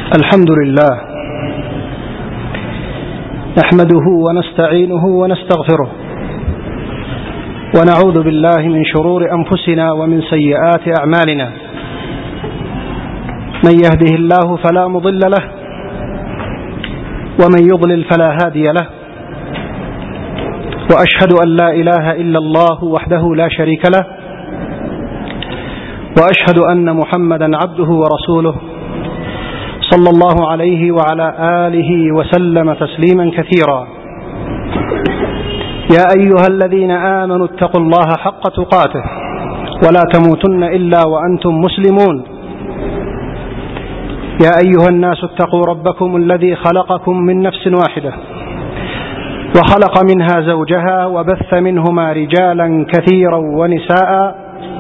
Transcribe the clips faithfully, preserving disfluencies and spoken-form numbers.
الحمد لله نحمده ونستعينه ونستغفره ونعوذ بالله من شرور أنفسنا ومن سيئات أعمالنا. من يهده الله فلا مضل له ومن يضلل فلا هادي له، وأشهد أن لا إله إلا الله وحده لا شريك له، وأشهد أن محمدا عبده ورسوله صلى الله عليه وعلى آله وسلم تسليما كثيرا. يا أيها الذين آمنوا اتقوا الله حق تقاته ولا تموتن إلا وأنتم مسلمون. يا أيها الناس اتقوا ربكم الذي خلقكم من نفس واحدة وخلق منها زوجها وبث منهما رجالا كثيرا ونساء،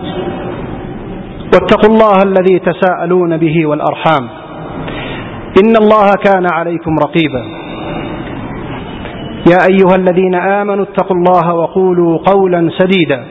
واتقوا الله الذي تساءلون به والأرحام إن الله كان عليكم رقيبا. يا أيها الذين آمنوا اتقوا الله وقولوا قولا سديدا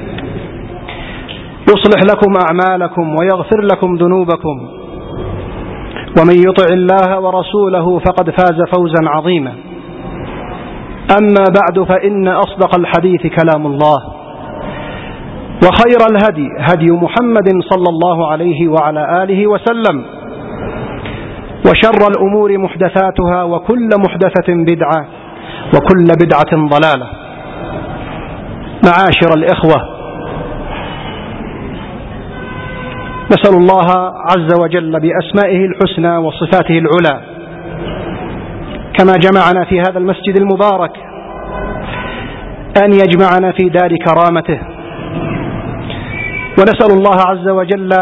يصلح لكم أعمالكم ويغفر لكم ذنوبكم، ومن يطع الله ورسوله فقد فاز فوزا عظيما. أما بعد، فإن أصدق الحديث كلام الله، وخير الهدي هدي محمد صلى الله عليه وعلى آله وسلم، وشر الأمور محدثاتها، وكل محدثة بدعة، وكل بدعة ضلالة. معاشر الإخوة، نسأل الله عز وجل بأسمائه الحسنى وصفاته العلى كما جمعنا في هذا المسجد المبارك أن يجمعنا في دار كرامته، ونسأل الله عز وجل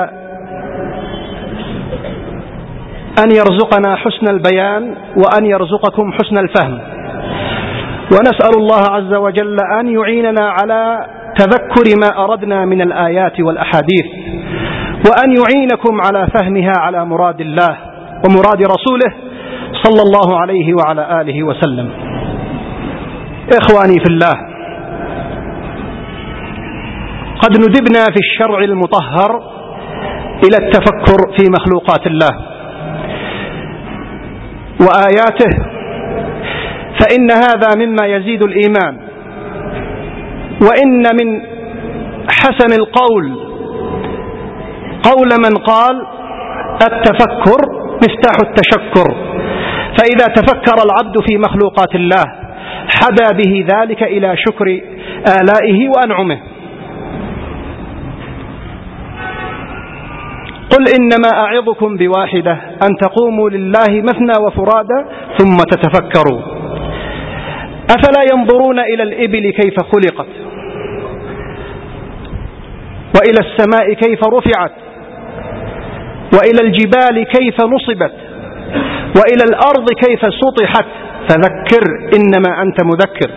أن يرزقنا حسن البيان وأن يرزقكم حسن الفهم، ونسأل الله عز وجل أن يعيننا على تذكر ما أردنا من الآيات والأحاديث، وأن يعينكم على فهمها على مراد الله ومراد رسوله صلى الله عليه وعلى آله وسلم. إخواني في الله، قد ندبنا في الشرع المطهر إلى التفكر في مخلوقات الله وآياته، فإن هذا مما يزيد الإيمان، وإن من حسن القول قول من قال: التفكر مفتاح التشكر. فإذا تفكر العبد في مخلوقات الله حدا به ذلك إلى شكر آلائه وأنعمه. قل إنما أعظكم بواحدة أن تقوموا لله مثنى وفرادى ثم تتفكروا أفلا ينظرون إلى الإبل كيف خلقت، وإلى السماء كيف رفعت، وإلى الجبال كيف نصبت، وإلى الأرض كيف سطحت، فذكر إنما أنت مذكر.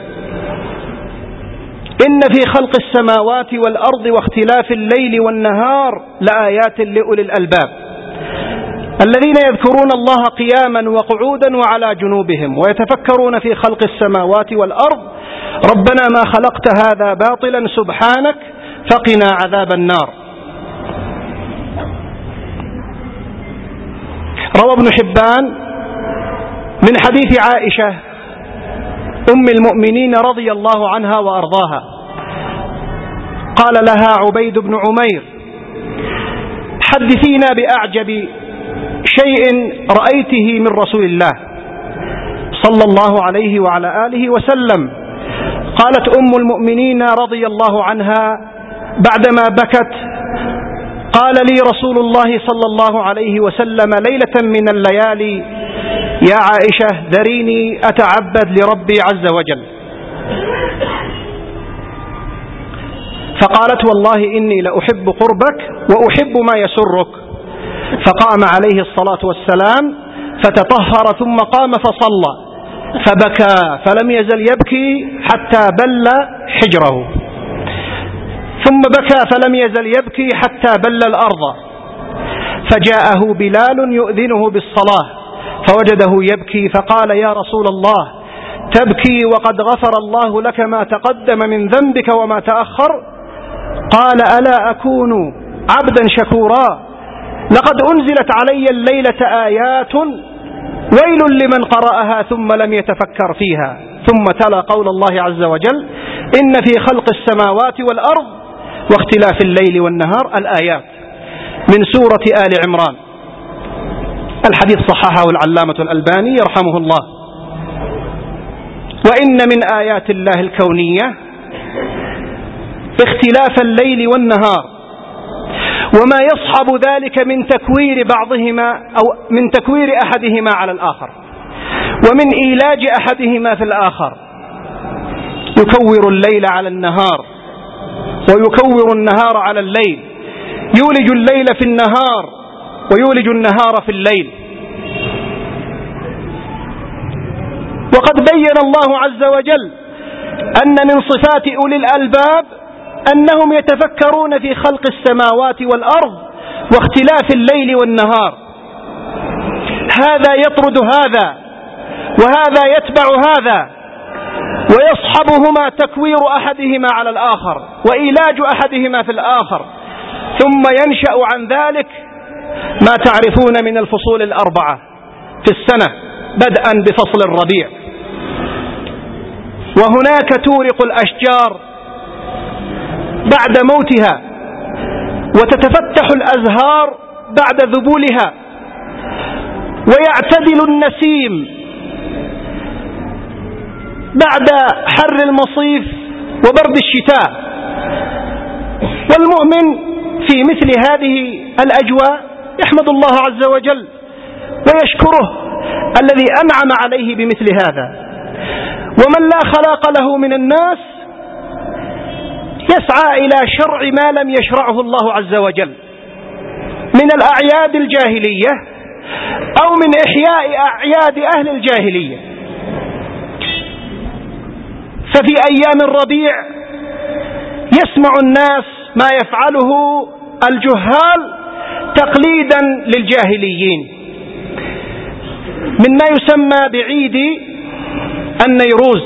إن في خلق السماوات والأرض واختلاف الليل والنهار لآيات لأولي الألباب الذين يذكرون الله قياما وقعودا وعلى جنوبهم ويتفكرون في خلق السماوات والأرض ربنا ما خلقت هذا باطلا سبحانك فقنا عذاب النار. روى ابن حبان من حديث عائشة أم المؤمنين رضي الله عنها وأرضاها، قال لها عبيد بن عمير: حدثينا بأعجب شيء رأيته من رسول الله صلى الله عليه وعلى آله وسلم. قالت أم المؤمنين رضي الله عنها بعدما بكت: قال لي رسول الله صلى الله عليه وسلم ليلة من الليالي: يا عائشة ذريني أتعبد لربي عز وجل. فقالت: والله إني لأحب قربك وأحب ما يسرك. فقام عليه الصلاة والسلام فتطهر ثم قام فصلى، فبكى فلم يزل يبكي حتى بل حجره، ثم بكى فلم يزل يبكي حتى بل الأرض، فجاءه بلال يؤذنه بالصلاة فوجده يبكي، فقال: يا رسول الله تبكي وقد غفر الله لك ما تقدم من ذنبك وما تأخر؟ قال: ألا أكون عبدا شكورا؟ لقد أنزلت علي الليلة آيات ويل لمن قرأها ثم لم يتفكر فيها. ثم تلا قول الله عز وجل إن في خلق السماوات والأرض واختلاف الليل والنهار الآيات من سورة آل عمران. الحديث صححه العلامة الألباني يرحمه الله. وإن من آيات الله الكونية اختلاف الليل والنهار وما يصحب ذلك من تكوير بعضهما أو من تكوير أحدهما على الآخر ومن إيلاج أحدهما في الآخر. يكور الليل على النهار ويكور النهار على الليل، يولج الليل في النهار ويولج النهار في الليل. وقد بين الله عز وجل أن من صفات أولي الألباب أنهم يتفكرون في خلق السماوات والأرض واختلاف الليل والنهار. هذا يطرد هذا وهذا يتبع هذا، ويصحبهما تكوير أحدهما على الآخر وإيلاج أحدهما في الآخر، ثم ينشأ عن ذلك ما تعرفون من الفصول الأربعة في السنة بدءا بفصل الربيع. وهناك تورق الأشجار بعد موتها، وتتفتح الأزهار بعد ذبولها، ويعتدل النسيم بعد حر المصيف وبرد الشتاء. والمؤمن في مثل هذه الأجواء يحمد الله عز وجل ويشكره الذي أنعم عليه بمثل هذا. ومن لا خلاق له من الناس يسعى إلى شرع ما لم يشرعه الله عز وجل من الأعياد الجاهلية أو من إحياء أعياد أهل الجاهلية. ففي أيام الربيع يسمع الناس ما يفعله الجهال تقليدا للجاهليين مما يسمى بعيد النيروز،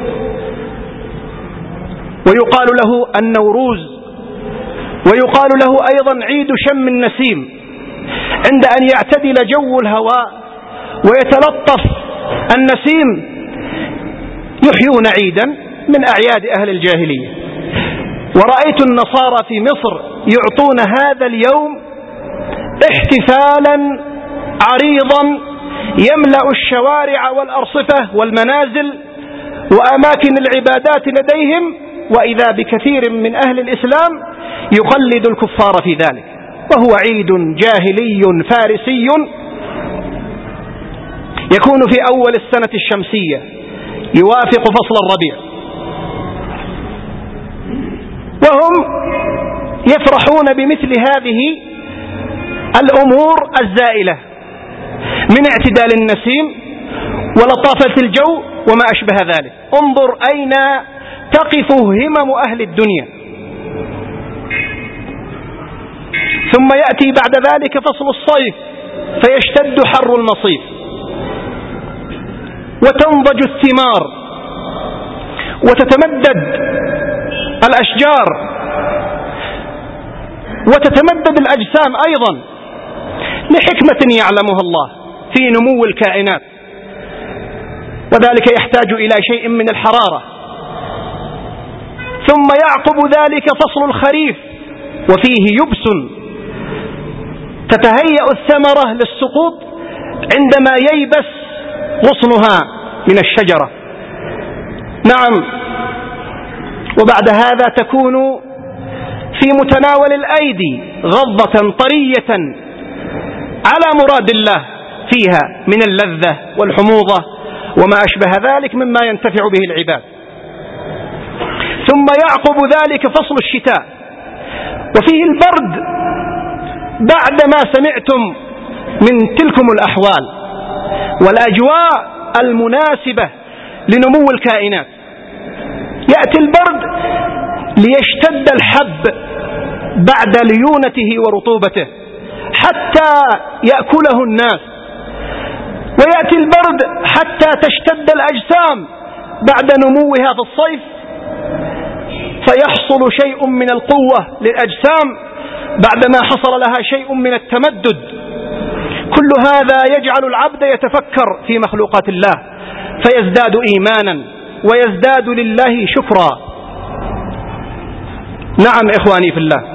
ويقال له النوروز، ويقال له أيضا عيد شم النسيم، عند أن يعتدل جو الهواء ويتلطف النسيم يحيون عيدا من أعياد أهل الجاهلية. ورأيت النصارى في مصر يعطون هذا اليوم احتفالا عريضا يملأ الشوارع والأرصفة والمنازل وأماكن العبادات لديهم، وإذا بكثير من أهل الإسلام يقلد الكفار في ذلك، وهو عيد جاهلي فارسي يكون في أول السنة الشمسية يوافق فصل الربيع. وهم يفرحون بمثل هذه الأمور الزائلة من اعتدال النسيم ولطافة الجو وما أشبه ذلك. انظر أين تقف همم أهل الدنيا. ثم يأتي بعد ذلك فصل الصيف فيشتد حر المصيف وتنضج الثمار وتتمدد الأشجار وتتمدد الأجسام أيضا لحكمة يعلمها الله في نمو الكائنات، وذلك يحتاج إلى شيء من الحرارة. ثم يعقب ذلك فصل الخريف وفيه يبس تتهيأ الثمرة للسقوط عندما ييبس غصنها من الشجرة. نعم، وبعد هذا تكون في متناول الأيدي غضة طرية على مراد الله فيها من اللذة والحموضة وما أشبه ذلك مما ينتفع به العباد. ثم يعقب ذلك فصل الشتاء وفيه البرد بعد ما سمعتم من تلكم الأحوال والأجواء المناسبة لنمو الكائنات. يأتي البرد ليشتد الحب بعد ليونته ورطوبته حتى يأكله الناس، ويأتي البرد حتى تشتد الأجسام بعد نموها في الصيف فيحصل شيء من القوة للأجسام بعدما حصل لها شيء من التمدد. كل هذا يجعل العبد يتفكر في مخلوقات الله فيزداد إيمانا ويزداد لله شكرا. نعم إخواني في الله.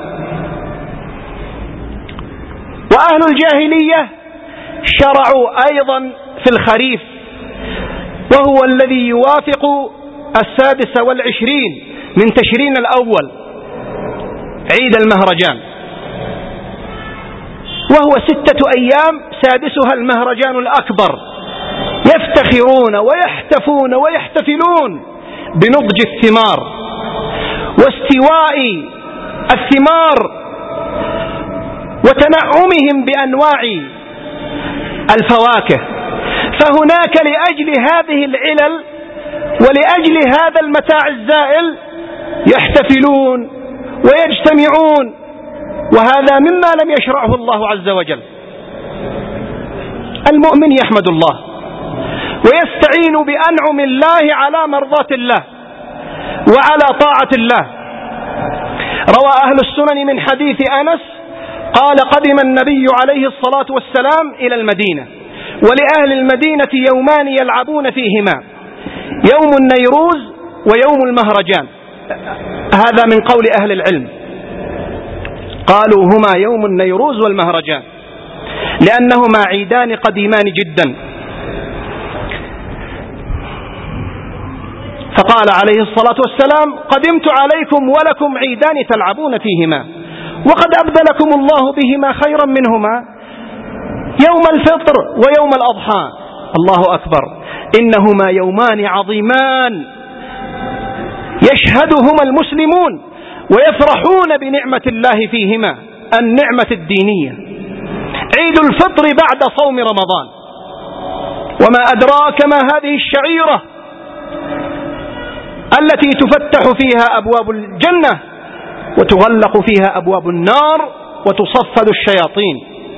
وأهل الجاهلية شرعوا أيضا في الخريف، وهو الذي يوافق السادس والعشرين من تشرين الأول، عيد المهرجان، وهو ستة أيام سادسها المهرجان الأكبر، يفتخرون ويحتفون ويحتفلون بنضج الثمار واستواء الثمار وتنعمهم بأنواع الفواكه. فهناك لأجل هذه العلل ولأجل هذا المتاع الزائل يحتفلون ويجتمعون، وهذا مما لم يشرعه الله عز وجل. المؤمن يحمد الله ويستعين بأنعم الله على مرضاة الله وعلى طاعة الله. روى أهل السنن من حديث أنس قال: قدم النبي عليه الصلاة والسلام إلى المدينة، ولأهل المدينة يومان يلعبون فيهما، يوم النيروز ويوم المهرجان. هذا من قول أهل العلم، قالوا هما يوم النيروز والمهرجان لأنهما عيدان قديمان جدا. فقال عليه الصلاة والسلام: قدمت عليكم ولكم عيدان تلعبون فيهما، وقد أبدلكم الله بهما خيرا منهما، يوم الفطر ويوم الأضحى. الله أكبر، إنهما يومان عظيمان يشهدهما المسلمون ويفرحون بنعمة الله فيهما، النعمة الدينية. عيد الفطر بعد صوم رمضان، وما أدراك ما هذه الشعيرة التي تفتح فيها أبواب الجنة وتغلق فيها أبواب النار وتصفد الشياطين.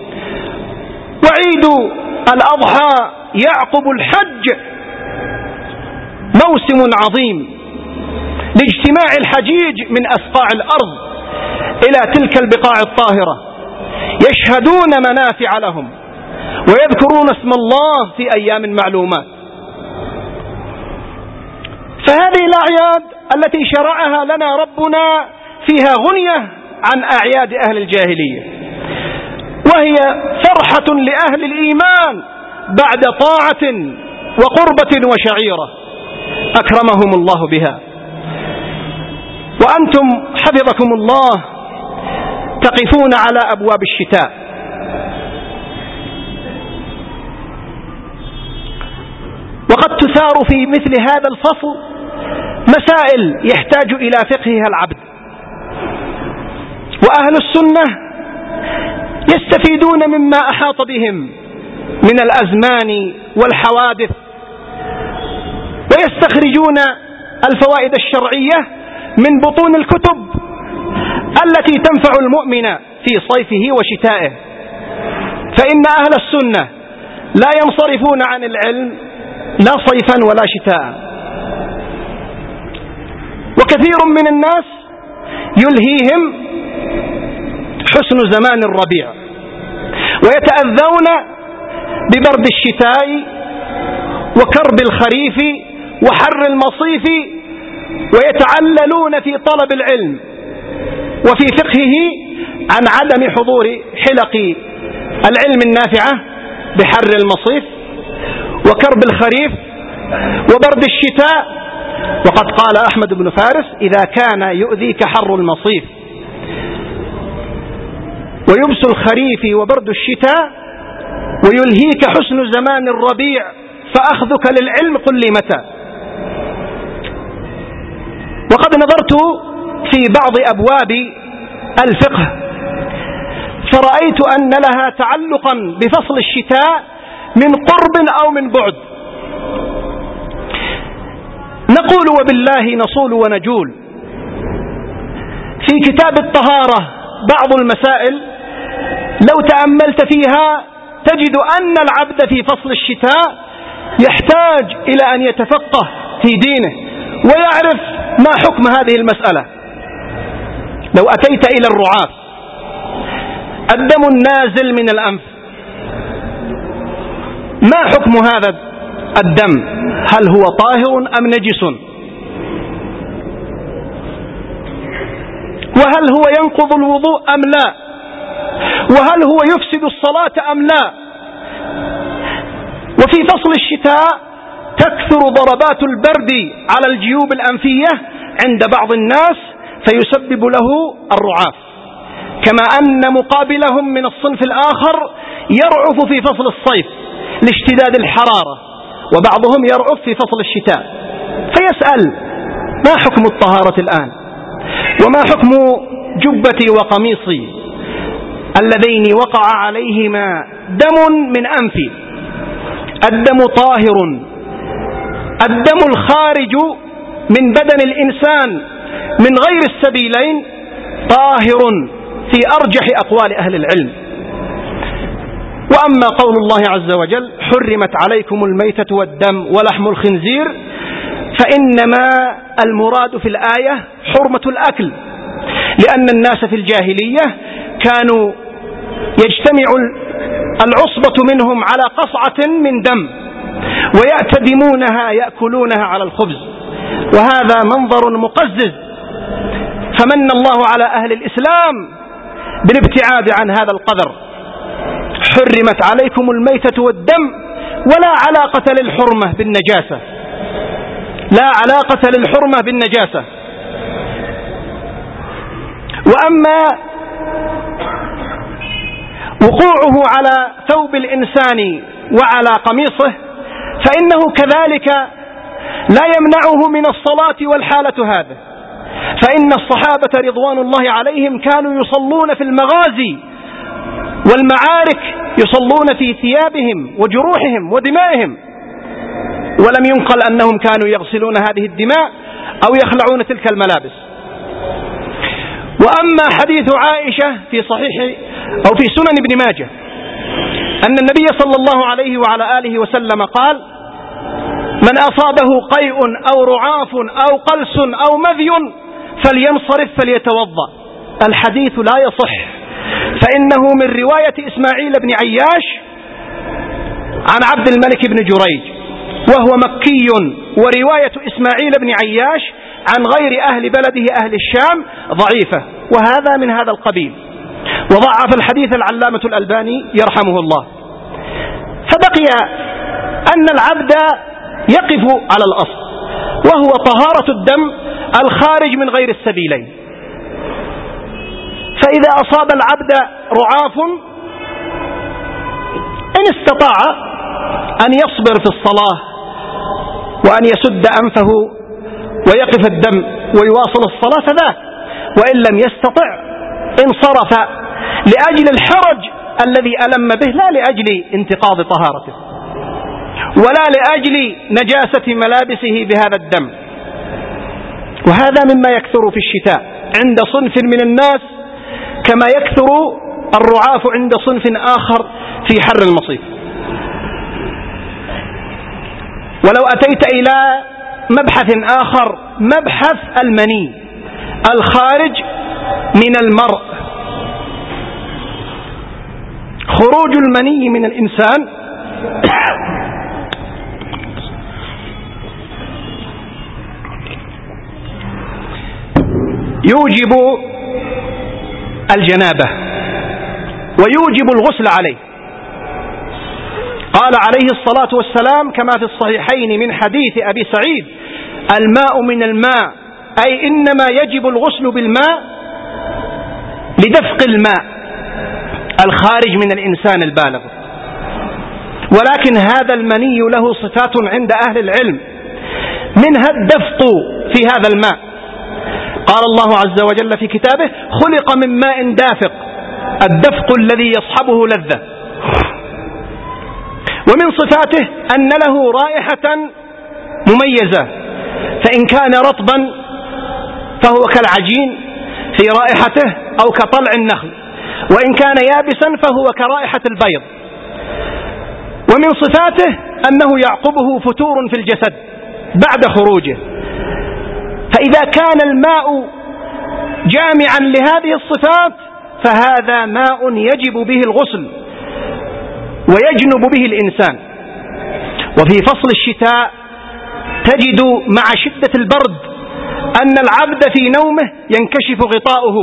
وعيد الأضحى يعقب الحج، موسم عظيم لاجتماع الحجيج من أسقاع الأرض إلى تلك البقاع الطاهرة، يشهدون منافع لهم ويذكرون اسم الله في أيام معلومات. فهذه الأعياد التي شرعها لنا ربنا فيها غنية عن أعياد أهل الجاهلية، وهي فرحة لأهل الإيمان بعد طاعة وقربة وشعيرة أكرمهم الله بها. وأنتم حفظكم الله تقفون على أبواب الشتاء، وقد تثار في مثل هذا الفصل مسائل يحتاج إلى فقهها العبد، وأهل السنة يستفيدون مما أحاط بهم من الأزمان والحوادث، ويستخرجون الفوائد الشرعية من بطون الكتب التي تنفع المؤمن في صيفه وشتائه. فإن أهل السنة لا ينصرفون عن العلم لا صيفا ولا شتاء. وكثير من الناس يلهيهم حسن زمان الربيع، ويتأذون ببرد الشتاء وكرب الخريف وحر المصيف، ويتعللون في طلب العلم وفي فقهه عن عدم حضور حلق العلم النافعة بحر المصيف وكرب الخريف وبرد الشتاء. وقد قال أحمد بن فارس: إذا كان يؤذيك حر المصيف ويبس الخريف وبرد الشتاء ويلهيك حسن زمان الربيع فأخذك للعلم قل لي متى. وقد نظرت في بعض أبواب الفقه فرأيت أن لها تعلقا بفصل الشتاء من قرب أو من بعد. نقول وبالله نصول ونجول. في كتاب الطهارة بعض المسائل لو تأملت فيها تجد أن العبد في فصل الشتاء يحتاج إلى أن يتفقه في دينه ويعرف ما حكم هذه المسألة. لو أتيت إلى الرعاة الدم النازل من الأنف، ما حكم هذا الدم؟ هل هو طاهر أم نجس؟ وهل هو ينقض الوضوء أم لا؟ وهل هو يفسد الصلاة أم لا؟ وفي فصل الشتاء تكثر ضربات البرد على الجيوب الأنفية عند بعض الناس فيسبب له الرعاف، كما أن مقابلهم من الصنف الآخر يرعف في فصل الصيف لاشتداد الحرارة، وبعضهم يرعف في فصل الشتاء. فيسأل: ما حكم الطهارة الآن؟ وما حكم جبتي وقميصي اللذين وقع عليهما دم من أنفي؟ الدم طاهر، الدم الخارج من بدن الإنسان من غير السبيلين طاهر في أرجح أقوال أهل العلم. وأما قول الله عز وجل: حرمت عليكم الميتة والدم ولحم الخنزير، فإنما المراد في الآية حرمة الأكل، لأن الناس في الجاهلية كانوا يجتمع العصبة منهم على قصعة من دم ويعتدمونها يأكلونها على الخبز، وهذا منظر مقزز، فمن الله على أهل الإسلام بالابتعاد عن هذا القدر. حرمت عليكم الميتة والدم، ولا علاقة للحرمة بالنجاسة، لا علاقة للحرمة بالنجاسة. وأما وقوعه على ثوب الإنسان وعلى قميصه فإنه كذلك لا يمنعه من الصلاة والحالة هذا، فإن الصحابة رضوان الله عليهم كانوا يصلون في المغازي والمعارك، يصلون في ثيابهم وجروحهم ودمائهم، ولم ينقل أنهم كانوا يغسلون هذه الدماء أو يخلعون تلك الملابس. وأما حديث عائشة في صحيح أو في سنن ابن ماجه أن النبي صلى الله عليه وعلى آله وسلم قال: من أصابه قيء أو رعاف أو قلس أو مذي فلينصرف فليتوضأ. الحديث لا يصح، فإنه من رواية إسماعيل بن عياش عن عبد الملك بن جريج، وهو مكي، ورواية إسماعيل بن عياش عن غير أهل بلده أهل الشام ضعيفة، وهذا من هذا القبيل، وضعف الحديث العلامة الألباني يرحمه الله. فبقي أن العبد يقف على الأصل، وهو طهارة الدم الخارج من غير السبيلين. فإذا أصاب العبد رعاف إن استطاع أن يصبر في الصلاة وأن يسد أنفه ويقف الدم ويواصل الصلاة فذاك، وإن لم يستطع انصرف لأجل الحرج الذي ألم به، لا لأجل انتقاض طهارته ولا لأجل نجاسة ملابسه بهذا الدم. وهذا مما يكثر في الشتاء عند صنف من الناس، كما يكثر الرعاف عند صنف آخر في حر المصيف. ولو أتيت إلى مبحث آخر، مبحث المني الخارج من المرء، خروج المني من الإنسان يوجب الجنابة ويوجب الغسل عليه. قال عليه الصلاة والسلام كما في الصحيحين من حديث أبي سعيد: الماء من الماء، أي إنما يجب الغسل بالماء لدفق الماء الخارج من الإنسان البالغ. ولكن هذا المني له صفات عند أهل العلم، منها الدفق في هذا الماء. قال الله عز وجل في كتابه: خلق من ماء دافق، الدفق الذي يصحبه لذة. ومن صفاته أن له رائحة مميزة، فإن كان رطبا فهو كالعجين في رائحته أو كطلع النخل، وإن كان يابسا فهو كرائحة البيض. ومن صفاته أنه يعقبه فتور في الجسد بعد خروجه، فإذا كان الماء جامعا لهذه الصفات فهذا ماء يجب به الغسل ويجنب به الإنسان. وفي فصل الشتاء تجد مع شدة البرد أن العبد في نومه ينكشف غطاؤه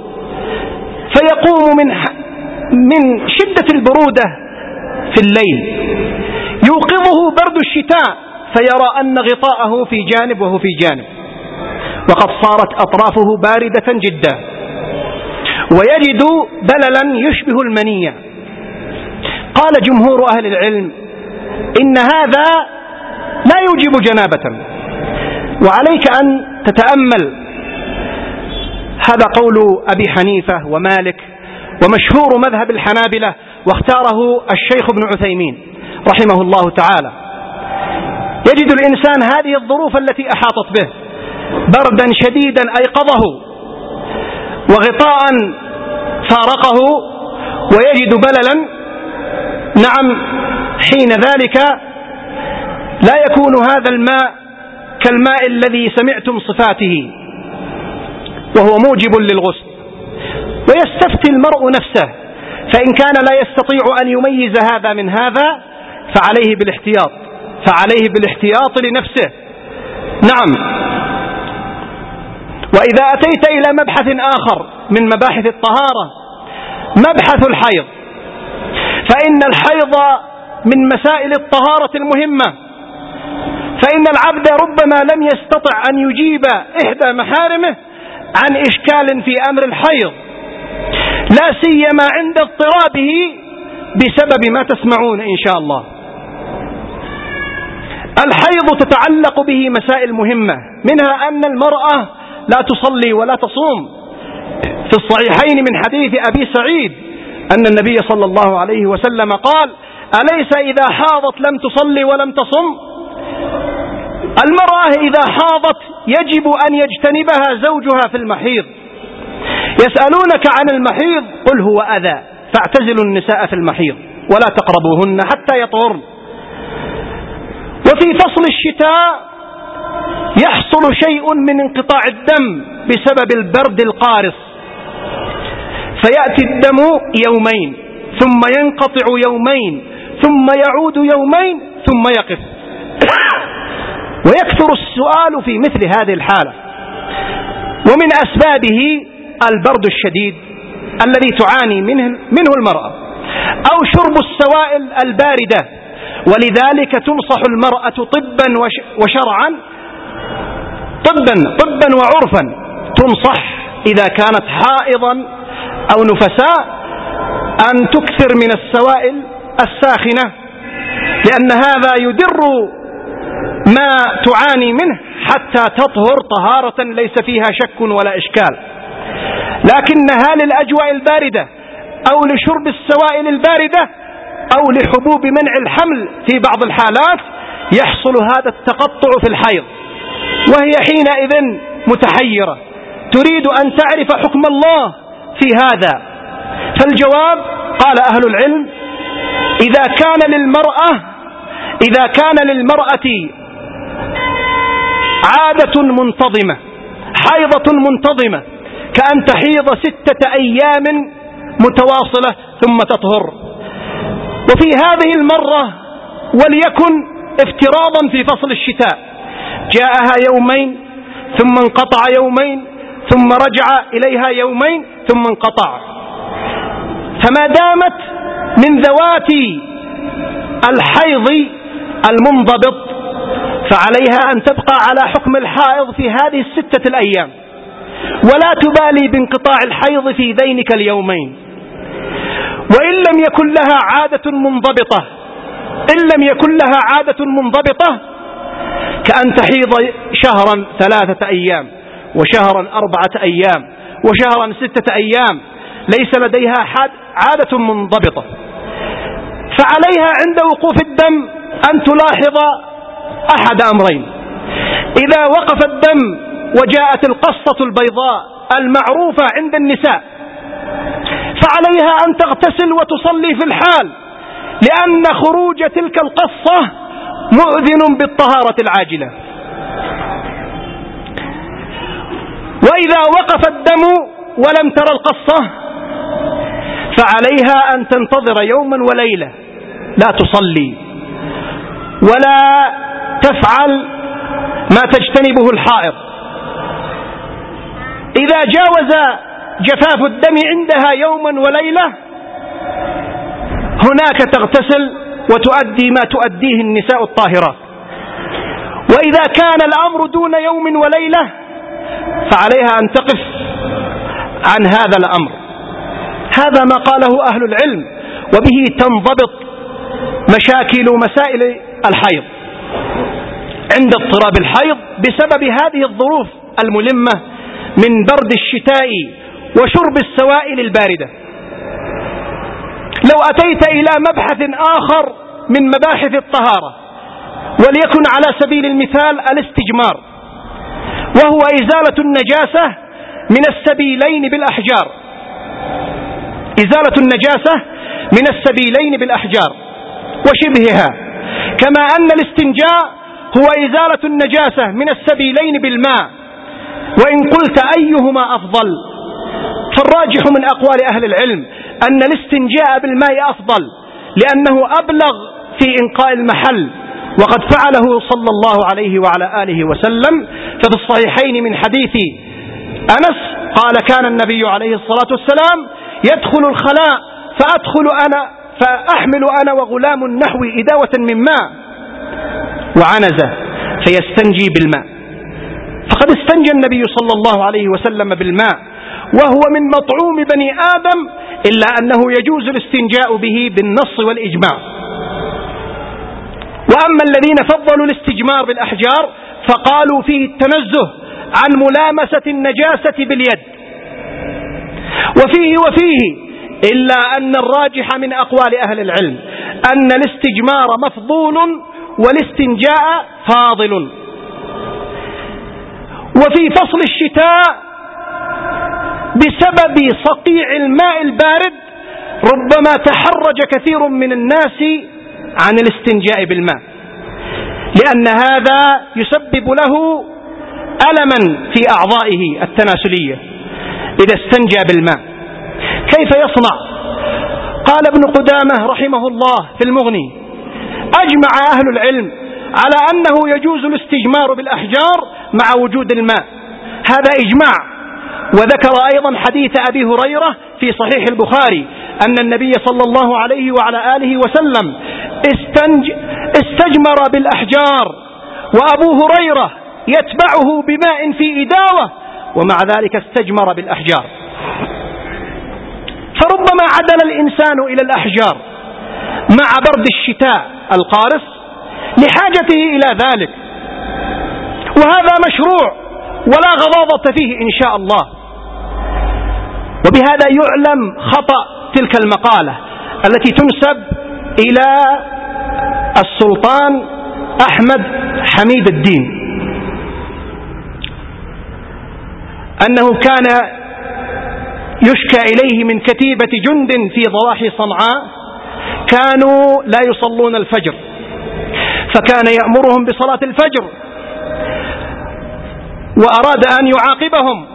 فيقوم من من شدة البرودة في الليل، يوقظه برد الشتاء فيرى أن غطاءه في جانب وهو في جانب، وقد صارت أطرافه باردة جدا، ويجد بللا يشبه المنية. قال جمهور أهل العلم إن هذا لا يوجب جنابة، وعليك أن تتأمل هذا قول أبي حنيفة ومالك ومشهور مذهب الحنابلة، واختاره الشيخ ابن عثيمين رحمه الله تعالى. يجد الإنسان هذه الظروف التي أحاطت به، بردا شديدا أيقظه وغطاء فارقه، ويجد بللا. نعم، حين ذلك لا يكون هذا الماء كالماء الذي سمعتم صفاته وهو موجب للغسل، ويستفتي المرء نفسه، فإن كان لا يستطيع أن يميز هذا من هذا فعليه بالاحتياط فعليه بالاحتياط لنفسه. نعم. وإذا أتيت إلى مبحث آخر من مباحث الطهارة، مبحث الحيض، فإن الحيض من مسائل الطهارة المهمة، فإن العبد ربما لم يستطع أن يجيب إحدى محارمه عن إشكال في أمر الحيض، لا سيما عند اضطرابه بسبب ما تسمعون إن شاء الله. الحيض تتعلق به مسائل مهمة، منها أن المرأة لا تصلي ولا تصوم. في الصحيحين من حديث أبي سعيد أن النبي صلى الله عليه وسلم قال: أليس إذا حاضت لم تصلي ولم تصم؟ المرأة إذا حاضت يجب أن يجتنبها زوجها في المحيض. يسألونك عن المحيض قل هو أذى فاعتزلوا النساء في المحيض ولا تقربوهن حتى يطهرن. وفي فصل الشتاء يحصل شيء من انقطاع الدم بسبب البرد القارس، فيأتي الدم يومين ثم ينقطع يومين ثم يعود يومين ثم يقف. ويكثر السؤال في مثل هذه الحالة، ومن أسبابه البرد الشديد الذي تعاني منه, منه المرأة، أو شرب السوائل الباردة. ولذلك تنصح المرأة طبا وشرعا طبا طبا وعرفا، تنصح إذا كانت حائضا أو نفساء أن تكثر من السوائل الساخنة، لأن هذا يدر ما تعاني منه حتى تطهر طهارة ليس فيها شك ولا إشكال. لكنها للأجواء الباردة أو لشرب السوائل الباردة أو لحبوب منع الحمل في بعض الحالات يحصل هذا التقطع في الحيض، وهي حينئذ متحيرة تريد أن تعرف حكم الله في هذا. فالجواب قال أهل العلم: إذا كان للمرأة إذا كان للمرأة عادة منتظمة، حيضة منتظمة، كأن تحيض ستة أيام متواصلة ثم تطهر، وفي هذه المرة وليكن افتراضا في فصل الشتاء جاءها يومين ثم انقطع يومين ثم رجع إليها يومين ثم انقطع، فما دامت من ذوات الحيض المنضبط فعليها أن تبقى على حكم الحائض في هذه الستة الأيام، ولا تبالي بانقطاع الحيض في ذينك اليومين. وإن لم يكن لها عادة منضبطة إن لم يكن لها عادة منضبطة كأن تحيض شهرا ثلاثة أيام وشهرا أربعة أيام وشهرا ستة أيام ليس لديها عادة منضبطة، فعليها عند وقوف الدم أن تلاحظ أحد أمرين: إذا وقف الدم وجاءت القصة البيضاء المعروفة عند النساء فعليها أن تغتسل وتصلي في الحال، لأن خروج تلك القصة مؤذن بالطهارة العاجلة. وإذا وقف الدم ولم ترى القصة فعليها أن تنتظر يوما وليلة لا تصلي ولا تفعل ما تجتنبه الحائض. إذا جاوز جفاف الدم عندها يوما وليلة هناك تغتسل وتؤدي ما تؤديه النساء الطاهرات. وإذا كان الأمر دون يوم وليلة فعليها أن تقف عن هذا الأمر. هذا ما قاله أهل العلم، وبه تنضبط مشاكل ومسائل الحيض عند اضطراب الحيض بسبب هذه الظروف الملمة من برد الشتاء وشرب السوائل الباردة. لو أتيت إلى مبحث آخر من مباحث الطهارة وليكن على سبيل المثال الاستجمار، وهو إزالة النجاسة من السبيلين بالأحجار، إزالة النجاسة من السبيلين بالأحجار وشبهها، كما أن الاستنجاء هو إزالة النجاسة من السبيلين بالماء. وإن قلت أيهما أفضل، فالراجح من أقوال أهل العلم أن الاستنجاء بالماء أفضل، لأنه أبلغ في إنقاء المحل، وقد فعله صلى الله عليه وعلى آله وسلم. ففي الصحيحين من حديث أنس قال: كان النبي عليه الصلاة والسلام يدخل الخلاء فأدخل أنا فأحمل أنا وغلام نحو إداوة من ماء وعنزة فيستنجي بالماء. فقد استنجى النبي صلى الله عليه وسلم بالماء وهو من مطعوم بني آدم، إلا أنه يجوز الاستنجاء به بالنص والإجماع. وأما الذين فضلوا الاستجمار بالأحجار فقالوا فيه التنزه عن ملامسة النجاسة باليد. وفيه وفيه إلا أن الراجح من أقوال أهل العلم أن الاستجمار مفضول والاستنجاء فاضل. وفي فصل الشتاء بسبب صقيع الماء البارد ربما تحرج كثير من الناس عن الاستنجاء بالماء، لأن هذا يسبب له ألما في أعضائه التناسلية إذا استنجى بالماء. كيف يصنع؟ قال ابن قدامة رحمه الله في المغني: أجمع أهل العلم على أنه يجوز الاستجمار بالأحجار مع وجود الماء، هذا إجماع. وذكر أيضا حديث أبي هريرة في صحيح البخاري أن النبي صلى الله عليه وعلى آله وسلم استنج استجمر بالأحجار وأبو هريرة يتبعه بماء في إداوة، ومع ذلك استجمر بالأحجار. فربما عدل الإنسان إلى الأحجار مع برد الشتاء القارس لحاجته إلى ذلك، وهذا مشروع ولا غضاضة فيه إن شاء الله. وبهذا يعلم خطأ تلك المقالة التي تنسب إلى السلطان أحمد حميد الدين، أنه كان يشكى إليه من كتيبة جند في ضواحي صنعاء كانوا لا يصلون الفجر، فكان يأمرهم بصلاة الفجر وأراد أن يعاقبهم،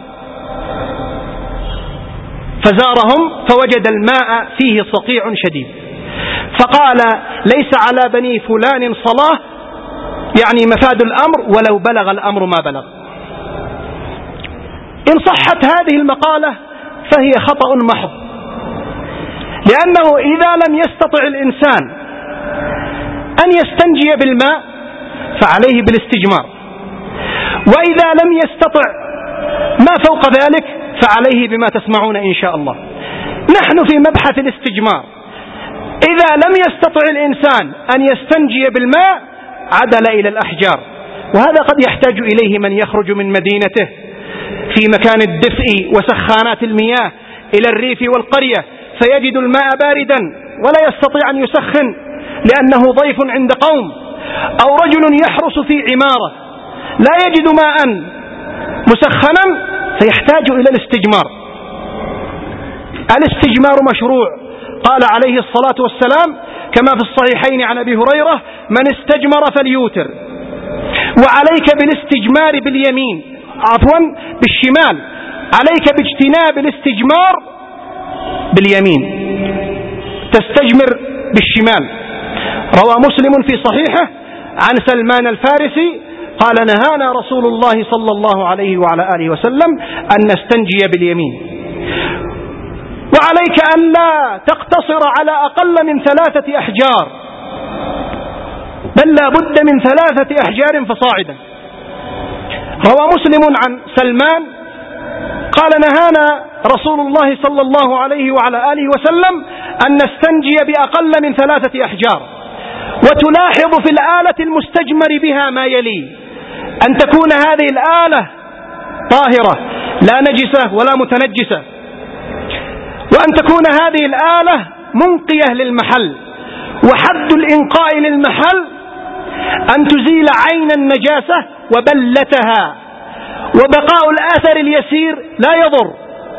فزارهم فوجد الماء فيه صقيع شديد، فقال: ليس على بني فلان صلاة، يعني مفاد الأمر ولو بلغ الأمر ما بلغ. إن صحت هذه المقالة فهي خطأ محض، لأنه إذا لم يستطع الإنسان أن يستنجي بالماء فعليه بالاستجمار، وإذا لم يستطع ما فوق ذلك فعليه بما تسمعون إن شاء الله. نحن في مبحث الاستجمار، إذا لم يستطع الإنسان أن يستنجي بالماء عدل إلى الأحجار، وهذا قد يحتاج إليه من يخرج من مدينته في مكان الدفء وسخانات المياه إلى الريف والقرية فيجد الماء باردا ولا يستطيع أن يسخن لأنه ضيف عند قوم، أو رجل يحرس في عمارة لا يجد ماء مسخنا فيحتاج إلى الاستجمار. الاستجمار مشروع، قال عليه الصلاة والسلام كما في الصحيحين عن أبي هريرة: من استجمر فليوتر. وعليك بالاستجمار باليمين، عفوا بالشمال، عليك باجتناب الاستجمار باليمين. تستجمر بالشمال. روى مسلم في صحيحه عن سلمان الفارسي قال نهانا رسول الله صلى الله عليه وعلى آله وسلم أن نستنجي باليمين. وعليك أن لا تقتصر على أقل من ثلاثة أحجار، بل لا بد من ثلاثة أحجار فصاعدا. روى مسلم عن سلمان قال نهانا رسول الله صلى الله عليه وعلى آله وسلم أن نستنجي بأقل من ثلاثة أحجار. وتلاحظ في الآلة المستجمر بها ما يلي: أن تكون هذه الآلة طاهرة لا نجسة ولا متنجسة، وأن تكون هذه الآلة منقية للمحل، وحد الإنقاء للمحل أن تزيل عين النجاسة وبلتها، وبقاء الآثر اليسير لا يضر.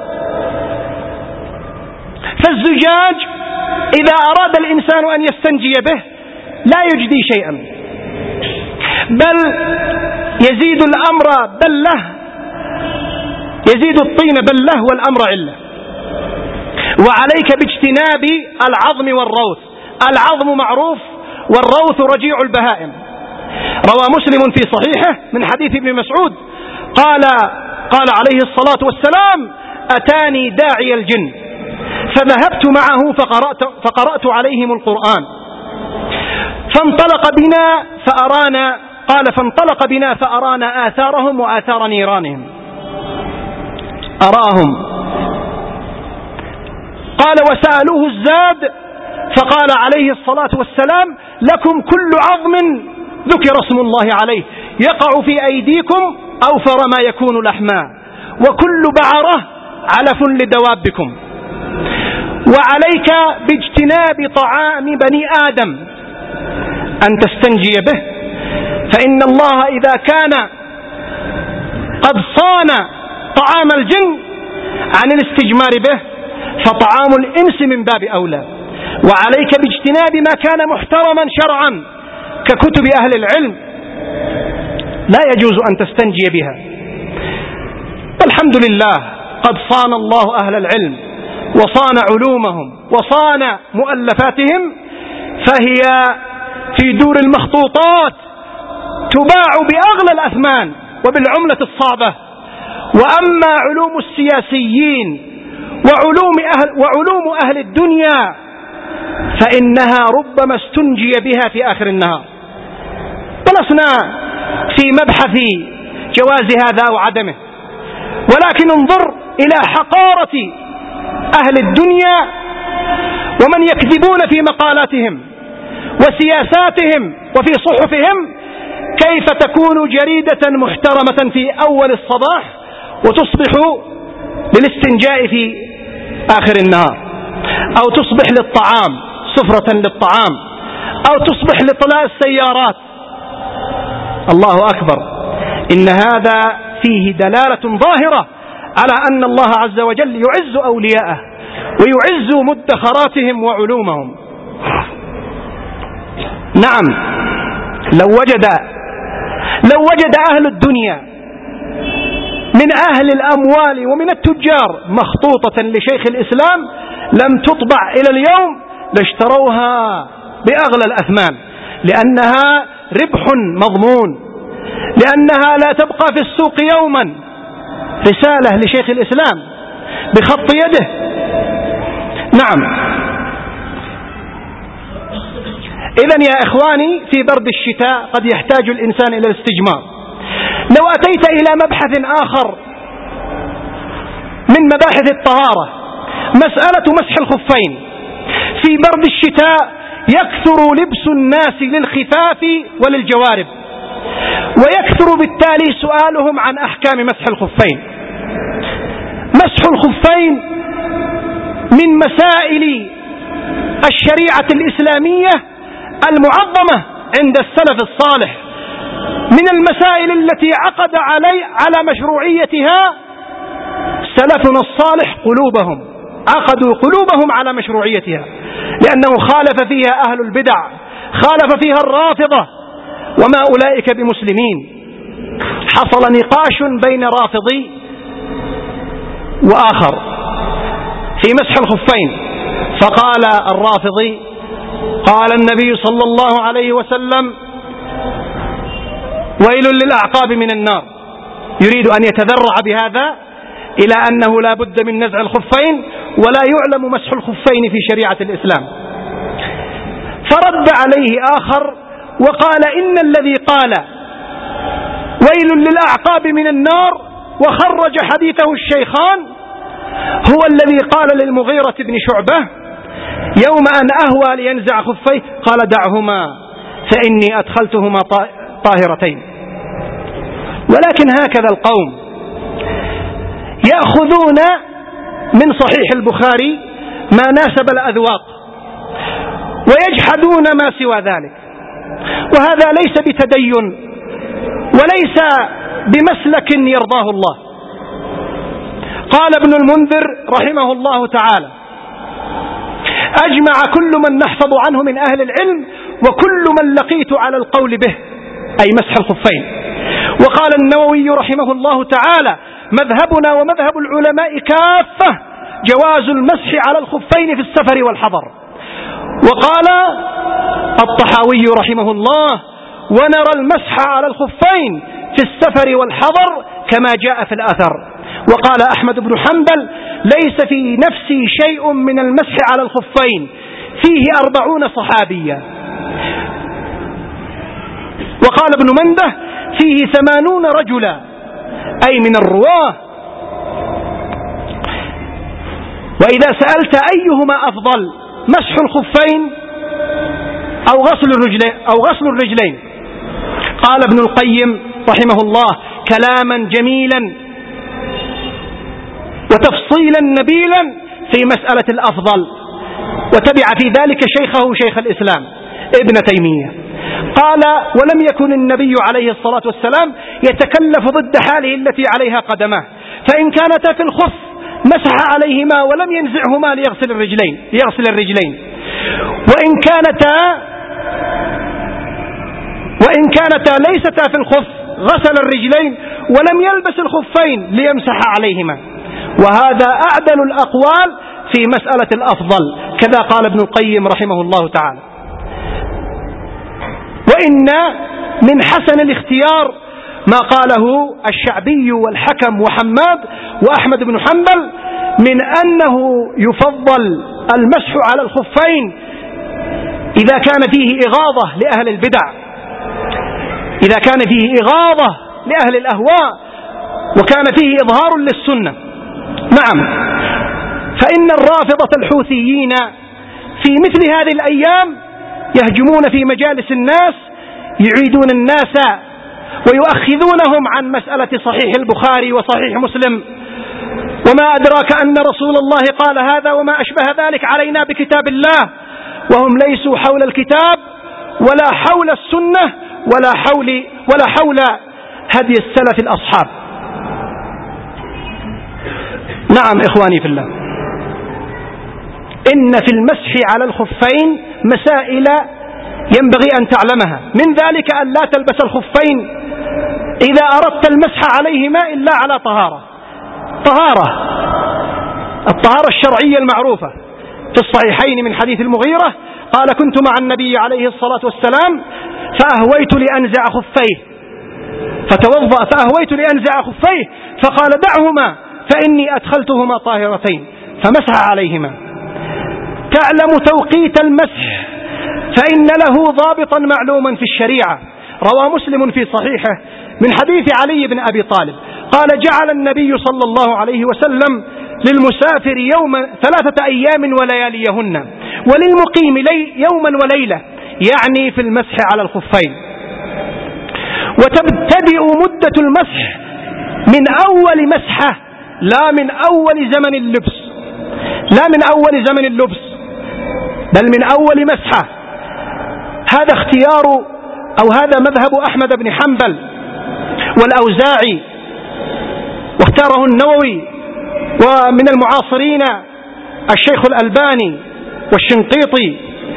فالزجاج إذا أراد الإنسان أن يستنجي به لا يجدي شيئا، بل يزيد الأمر بله، يزيد الطين بله والأمر علة. وعليك باجتناب العظم والروث. العظم معروف والروث رجيع البهائم. روى مسلم في صحيحه من حديث ابن مسعود قال قال عليه الصلاة والسلام أتاني داعي الجن فذهبت معه فقرأت, فقرأت عليهم القرآن فانطلق بنا فأرانا قال فانطلق بنا فأرانا آثارهم وآثار نيرانهم. أراهم قال وسألوه الزاد فقال عليه الصلاة والسلام لكم كل عظم ذكر اسم الله عليه يقع في أيديكم أوفر ما يكون لحما، وكل بعرة علف لدوابكم. وعليك باجتناب طعام بني آدم أن تستنجي به، فإن الله إذا كان قد صان طعام الجن عن الاستجمار به فطعام الإنس من باب أولى. وعليك باجتناب ما كان محترما شرعا ككتب أهل العلم لا يجوز أن تستنجي بها. والحمد لله قد صان الله أهل العلم وصان علومهم وصان مؤلفاتهم، فهي في دور المخطوطات تباع بأغلى الأثمان وبالعملة الصعبة. وأما علوم السياسيين وعلوم أهل, وعلوم أهل الدنيا فإنها ربما استنجي بها في آخر النهار. ولسنا في مبحث جواز هذا أو عدمه، ولكن انظر إلى حقارة أهل الدنيا ومن يكذبون في مقالاتهم وسياساتهم وفي صحفهم، كيف تكون جريدة محترمة في أول الصباح وتصبح للاستنجاء في آخر النهار، أو تصبح للطعام سفرة للطعام، أو تصبح لطلاء السيارات. الله أكبر، إن هذا فيه دلالة ظاهرة على أن الله عز وجل يعز أولياءه ويعز مدخراتهم وعلومهم. نعم، لو وجد لو وجد أهل الدنيا من أهل الأموال ومن التجار مخطوطة لشيخ الإسلام لم تطبع إلى اليوم لاشتروها بأغلى الأثمان، لأنها ربح مضمون، لأنها لا تبقى في السوق يوما. رسالة لشيخ الإسلام بخط يده. نعم. إذن يا إخواني، في برد الشتاء قد يحتاج الإنسان إلى الاستجمار. لو أتيت إلى مبحث آخر من مباحث الطهارة، مسألة مسح الخفين. في برد الشتاء يكثر لبس الناس للخفاف وللجوارب، ويكثر بالتالي سؤالهم عن أحكام مسح الخفين. مسح الخفين من مسائل الشريعة الإسلامية المعظمة عند السلف الصالح، من المسائل التي عقد علي على مشروعيتها سلفنا الصالح قلوبهم، عقدوا قلوبهم على مشروعيتها، لأنه خالف فيها أهل البدع، خالف فيها الرافضة، وما أولئك بمسلمين. حصل نقاش بين رافضي وآخر في مسح الخفين، فقال الرافضي: قال النبي صلى الله عليه وسلم: ويل للأعقاب من النار، يريد أن يتذرع بهذا إلى أنه لا بد من نزع الخفين ولا يعلم مسح الخفين في شريعة الإسلام. فرد عليه آخر وقال: إن الذي قال ويل للأعقاب من النار وخرج حديثه الشيخان هو الذي قال للمغيرة بن شعبة يوم أن أهوى لينزع خفيه قال: دعهما فإني أدخلتهما طاهرتين. ولكن هكذا القوم يأخذون من صحيح البخاري ما ناسب الأذواق ويجحدون ما سوى ذلك، وهذا ليس بتدين وليس بمسلك يرضاه الله. قال ابن المنذر رحمه الله تعالى: أجمع كل من نحفظ عنه من أهل العلم وكل من لقيت على القول به، أي مسح الخفين. وقال النووي رحمه الله تعالى: مذهبنا ومذهب العلماء كافة جواز المسح على الخفين في السفر والحضر. وقال الطحاوي رحمه الله: ونرى المسح على الخفين في السفر والحضر كما جاء في الأثر. وقال أحمد بن حنبل: ليس في نفسي شيء من المسح على الخفين، فيه أربعون صحابيا. وقال ابن منده: فيه ثمانون رجلا، أي من الرواه. وإذا سألت أيهما أفضل، مسح الخفين أو غسل الرجلين أو غسل الرجلين، قال ابن القيم رحمه الله كلاما جميلا وتفصيلا نبيلا في مسألة الأفضل، وتبع في ذلك شيخه شيخ الإسلام ابن تيمية. قال: ولم يكن النبي عليه الصلاة والسلام يتكلف ضد حاله التي عليها قدماه، فإن كانتا في الخف مسح عليهما ولم ينزعهما ليغسل الرجلين ليغسل الرجلين وإن كانتا وإن كانتا ليستا في الخف غسل الرجلين ولم يلبس الخفين ليمسح عليهما. وهذا أعدل الأقوال في مسألة الأفضل، كذا قال ابن القيم رحمه الله تعالى. وإن من حسن الاختيار ما قاله الشعبي والحكم وحماد وأحمد بن حنبل من أنه يفضل المسح على الخفين إذا كان فيه إغاظة لأهل البدع، إذا كان فيه إغاظة لأهل الأهواء وكان فيه إظهار للسنة. نعم، فإن الرافضة الحوثيين في مثل هذه الأيام يهجمون في مجالس الناس، يعيدون الناس ويؤخذونهم عن مسألة صحيح البخاري وصحيح مسلم. وما أدراك أن رسول الله قال هذا وما أشبه ذلك علينا بكتاب الله، وهم ليسوا حول الكتاب ولا حول السنة ولا حول ولا حول هدي السلف الأصحاب. نعم إخواني في الله، إن في المسح على الخفين مسائل ينبغي أن تعلمها، من ذلك أن لا تلبس الخفين إذا أردت المسح عليهما إلا على طهارة طهارة الطهارة الشرعية المعروفة في الصحيحين من حديث المغيرة قال: كنت مع النبي عليه الصلاة والسلام فأهويت لأنزع خفيه فتوضأ فأهويت لأنزع خفيه فقال: دعهما فإني أدخلتهما طاهرتين، فمسح عليهما. تعلم توقيت المسح فإن له ضابطا معلوما في الشريعة، روى مسلم في صحيحه من حديث علي بن أبي طالب قال: جعل النبي صلى الله عليه وسلم للمسافر يوم ثلاثة أيام ولياليهن وللمقيم لي يوما وليلة، يعني في المسح على الخفين. وتبتدئ مدة المسح من أول مسحة لا من أول زمن اللبس لا من أول زمن اللبس بل من أول مسحة. هذا اختيار أو هذا مذهب أحمد بن حنبل والأوزاعي، واختاره النووي، ومن المعاصرين الشيخ الألباني والشنقيطي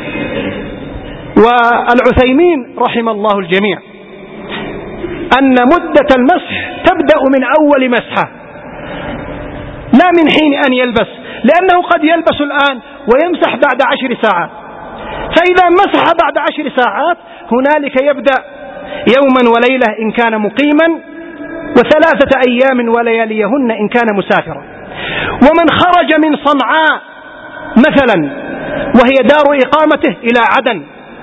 والعثيمين رحم الله الجميع، أن مدة المسح تبدأ من أول مسحة لا من حين أن يلبس، لأنه قد يلبس الآن ويمسح بعد عشر ساعات، فإذا مسح بعد عشر ساعات هنالك يبدأ يوما وليلة إن كان مقيما، وثلاثة أيام ولياليهن إن كان مسافرا. ومن خرج من صنعاء مثلا وهي دار إقامته إلى عدن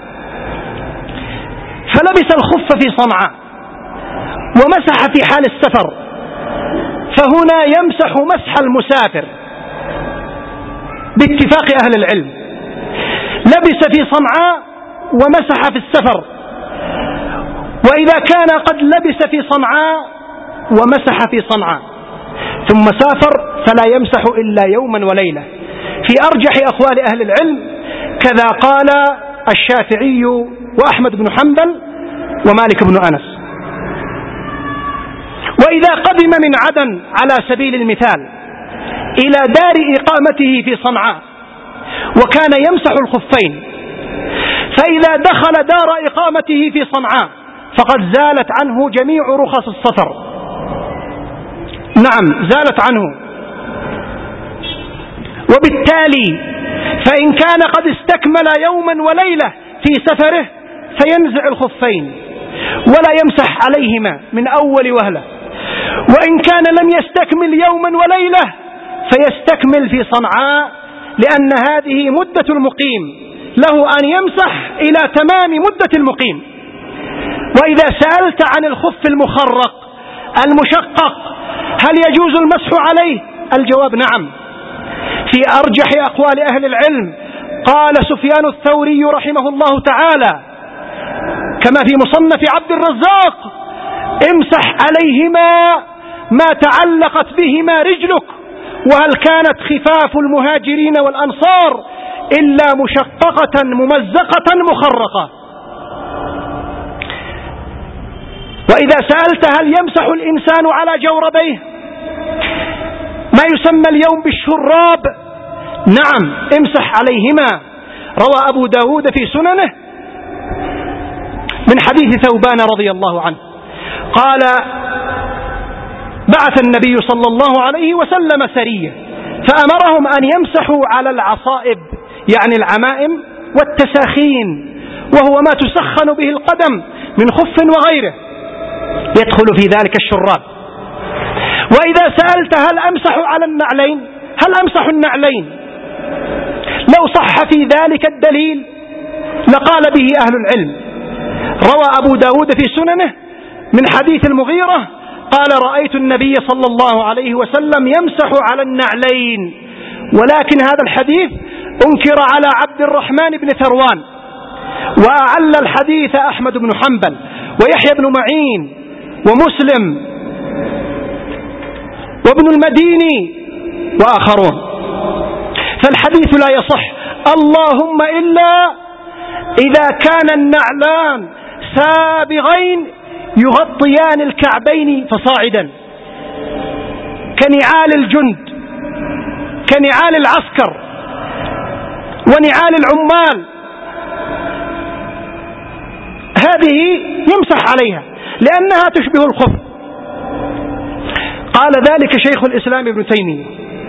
فلبس الخف في صنعاء ومسح في حال السفر، فهنا يمسح مسح المسافر باتفاق أهل العلم. لبس في صنعاء ومسح في السفر، وإذا كان قد لبس في صنعاء ومسح في صنعاء ثم سافر فلا يمسح إلا يوما وليلة في أرجح أقوال أهل العلم، كذا قال الشافعي وأحمد بن حنبل ومالك بن أنس. وإذا قدم من عدن على سبيل المثال إلى دار إقامته في صنعاء وكان يمسح الخفين، فإذا دخل دار إقامته في صنعاء فقد زالت عنه جميع رخص السفر، نعم زالت عنه. وبالتالي فإن كان قد استكمل يوما وليلة في سفره فينزع الخفين ولا يمسح عليهما من أول وهلة، وإن كان لم يستكمل يوما وليلة فيستكمل في صنعاء، لأن هذه مدة المقيم، له أن يمسح إلى تمام مدة المقيم. وإذا سألت عن الخف المخرق المشقق هل يجوز المسح عليه؟ الجواب نعم، في أرجح أقوال أهل العلم. قال سفيان الثوري رحمه الله تعالى كما في مصنف عبد الرزاق: امسح عليهما ما تعلقت بهما رجلك، وهل كانت خفاف المهاجرين والأنصار إلا مشققة ممزقة مخرقة. وإذا سألت هل يمسح الإنسان على جوربيه ما يسمى اليوم بالشراب؟ نعم امسح عليهما. روى أبو داود في سننه من حديث ثوبان رضي الله عنه قال: بعث النبي صلى الله عليه وسلم سرية فأمرهم أن يمسحوا على العصائب، يعني العمائم والتساخين، وهو ما تسخن به القدم من خف وغيره، يدخل في ذلك الشراب. وإذا سألت هل أمسح على النعلين، هل أمسح النعلين؟ لو صح في ذلك الدليل لقال به أهل العلم. روى أبو داود في سننه من حديث المغيرة قال: رأيت النبي صلى الله عليه وسلم يمسح على النعلين. ولكن هذا الحديث أنكر على عبد الرحمن بن ثروان، وأعل الحديث أحمد بن حنبل ويحيى بن معين ومسلم وابن المديني وآخرون، فالحديث لا يصح، اللهم إلا إذا كان النعلان سابغين يغطيان الكعبين فصاعدا كنعال الجند، كنعال العسكر ونعال العمال، هذه يمسح عليها لأنها تشبه الخف. قال ذلك شيخ الإسلام ابن تيمية.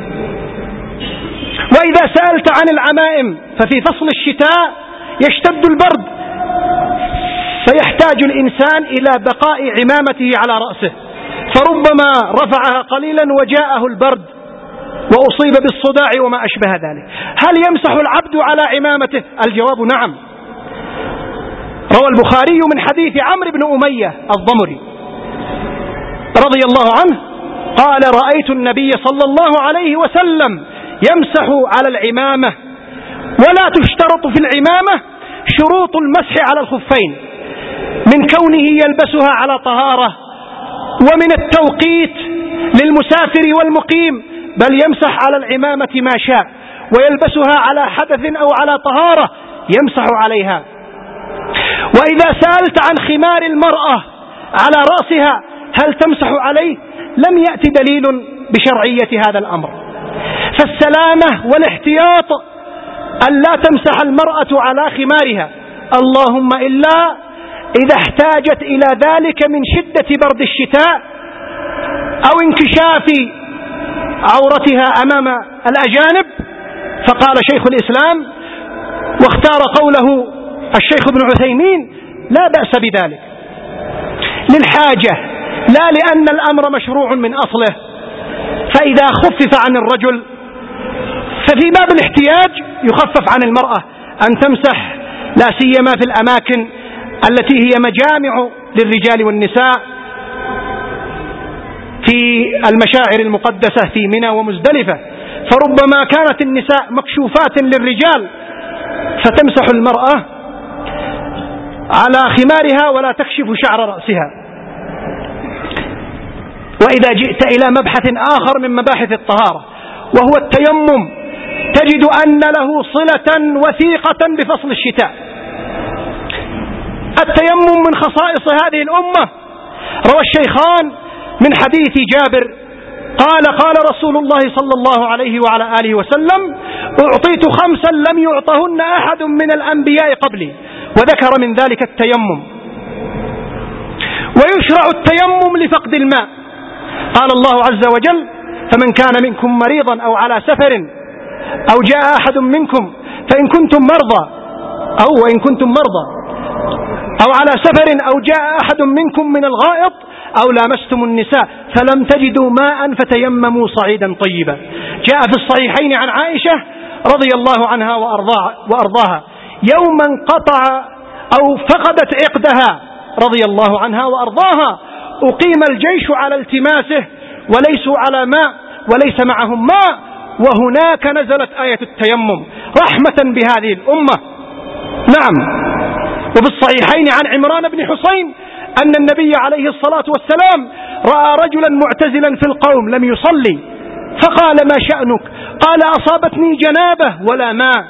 وإذا سألت عن العمائم ففي فصل الشتاء يشتد البرد فيحتاج الإنسان إلى بقاء عمامته على رأسه، فربما رفعها قليلا وجاءه البرد وأصيب بالصداع وما أشبه ذلك. هل يمسح العبد على عمامته؟ الجواب نعم. روى البخاري من حديث عمرو بن أمية الضمري رضي الله عنه قال: رأيت النبي صلى الله عليه وسلم يمسح على العمامة، ولا تشترط في العمامة شروط المسح على الخفين، من كونه يلبسها على طهارة، ومن التوقيت للمسافر والمقيم، بل يمسح على العمامة ما شاء، ويلبسها على حدث أو على طهارة يمسح عليها. وإذا سألت عن خمار المرأة على رأسها هل تمسح عليه؟ لم يأتي دليل بشرعية هذا الأمر، فالسلامة والاحتياط أن لا تمسح المرأة على خمارها، اللهم إلا إذا احتاجت إلى ذلك من شدة برد الشتاء أو انكشاف عورتها أمام الأجانب. فقال شيخ الإسلام واختار قوله الشيخ ابن عثيمين: لا بأس بذلك للحاجة، لا لأن الأمر مشروع من أصله. فإذا خفف عن الرجل ففي باب الاحتياج يخفف عن المرأة أن تمسح، لا سيما في الأماكن التي هي مجامع للرجال والنساء، في المشاعر المقدسة في منى ومزدلفة، فربما كانت النساء مكشوفات للرجال فتمسح المرأة على خمارها ولا تكشف شعر رأسها. وإذا جئت إلى مبحث آخر من مباحث الطهارة وهو التيمم، تجد أن له صلة وثيقة بفصل الشتاء. التيمم من خصائص هذه الأمة. روى الشيخان من حديث جابر قال: قال رسول الله صلى الله عليه وعلى آله وسلم: أعطيت خمسا لم يعطهن أحد من الأنبياء قبلي، وذكر من ذلك التيمم. ويشرع التيمم لفقد الماء. قال الله عز وجل: فمن كان منكم مريضا أو على سفر أو جاء أحد منكم فإن كنتم مرضى أو وإن كنتم مرضى أو على سفر أو جاء أحد منكم من الغائط أو لامستم النساء فلم تجدوا ماء فتيمموا صعيدا طيبا. جاء في الصحيحين عن عائشة رضي الله عنها وأرضاها يوما قطع أو فقدت عقدها رضي الله عنها وأرضاها، أقيم الجيش على التماسه وليسوا على ماء وليس معهم ماء، وهناك نزلت آية التيمم رحمة بهذه الأمة. نعم. وفي الصحيحين عن عمران بن حسين أن النبي عليه الصلاة والسلام رأى رجلا معتزلا في القوم لم يصلي، فقال: ما شأنك؟ قال: أصابتني جنابة ولا ماء.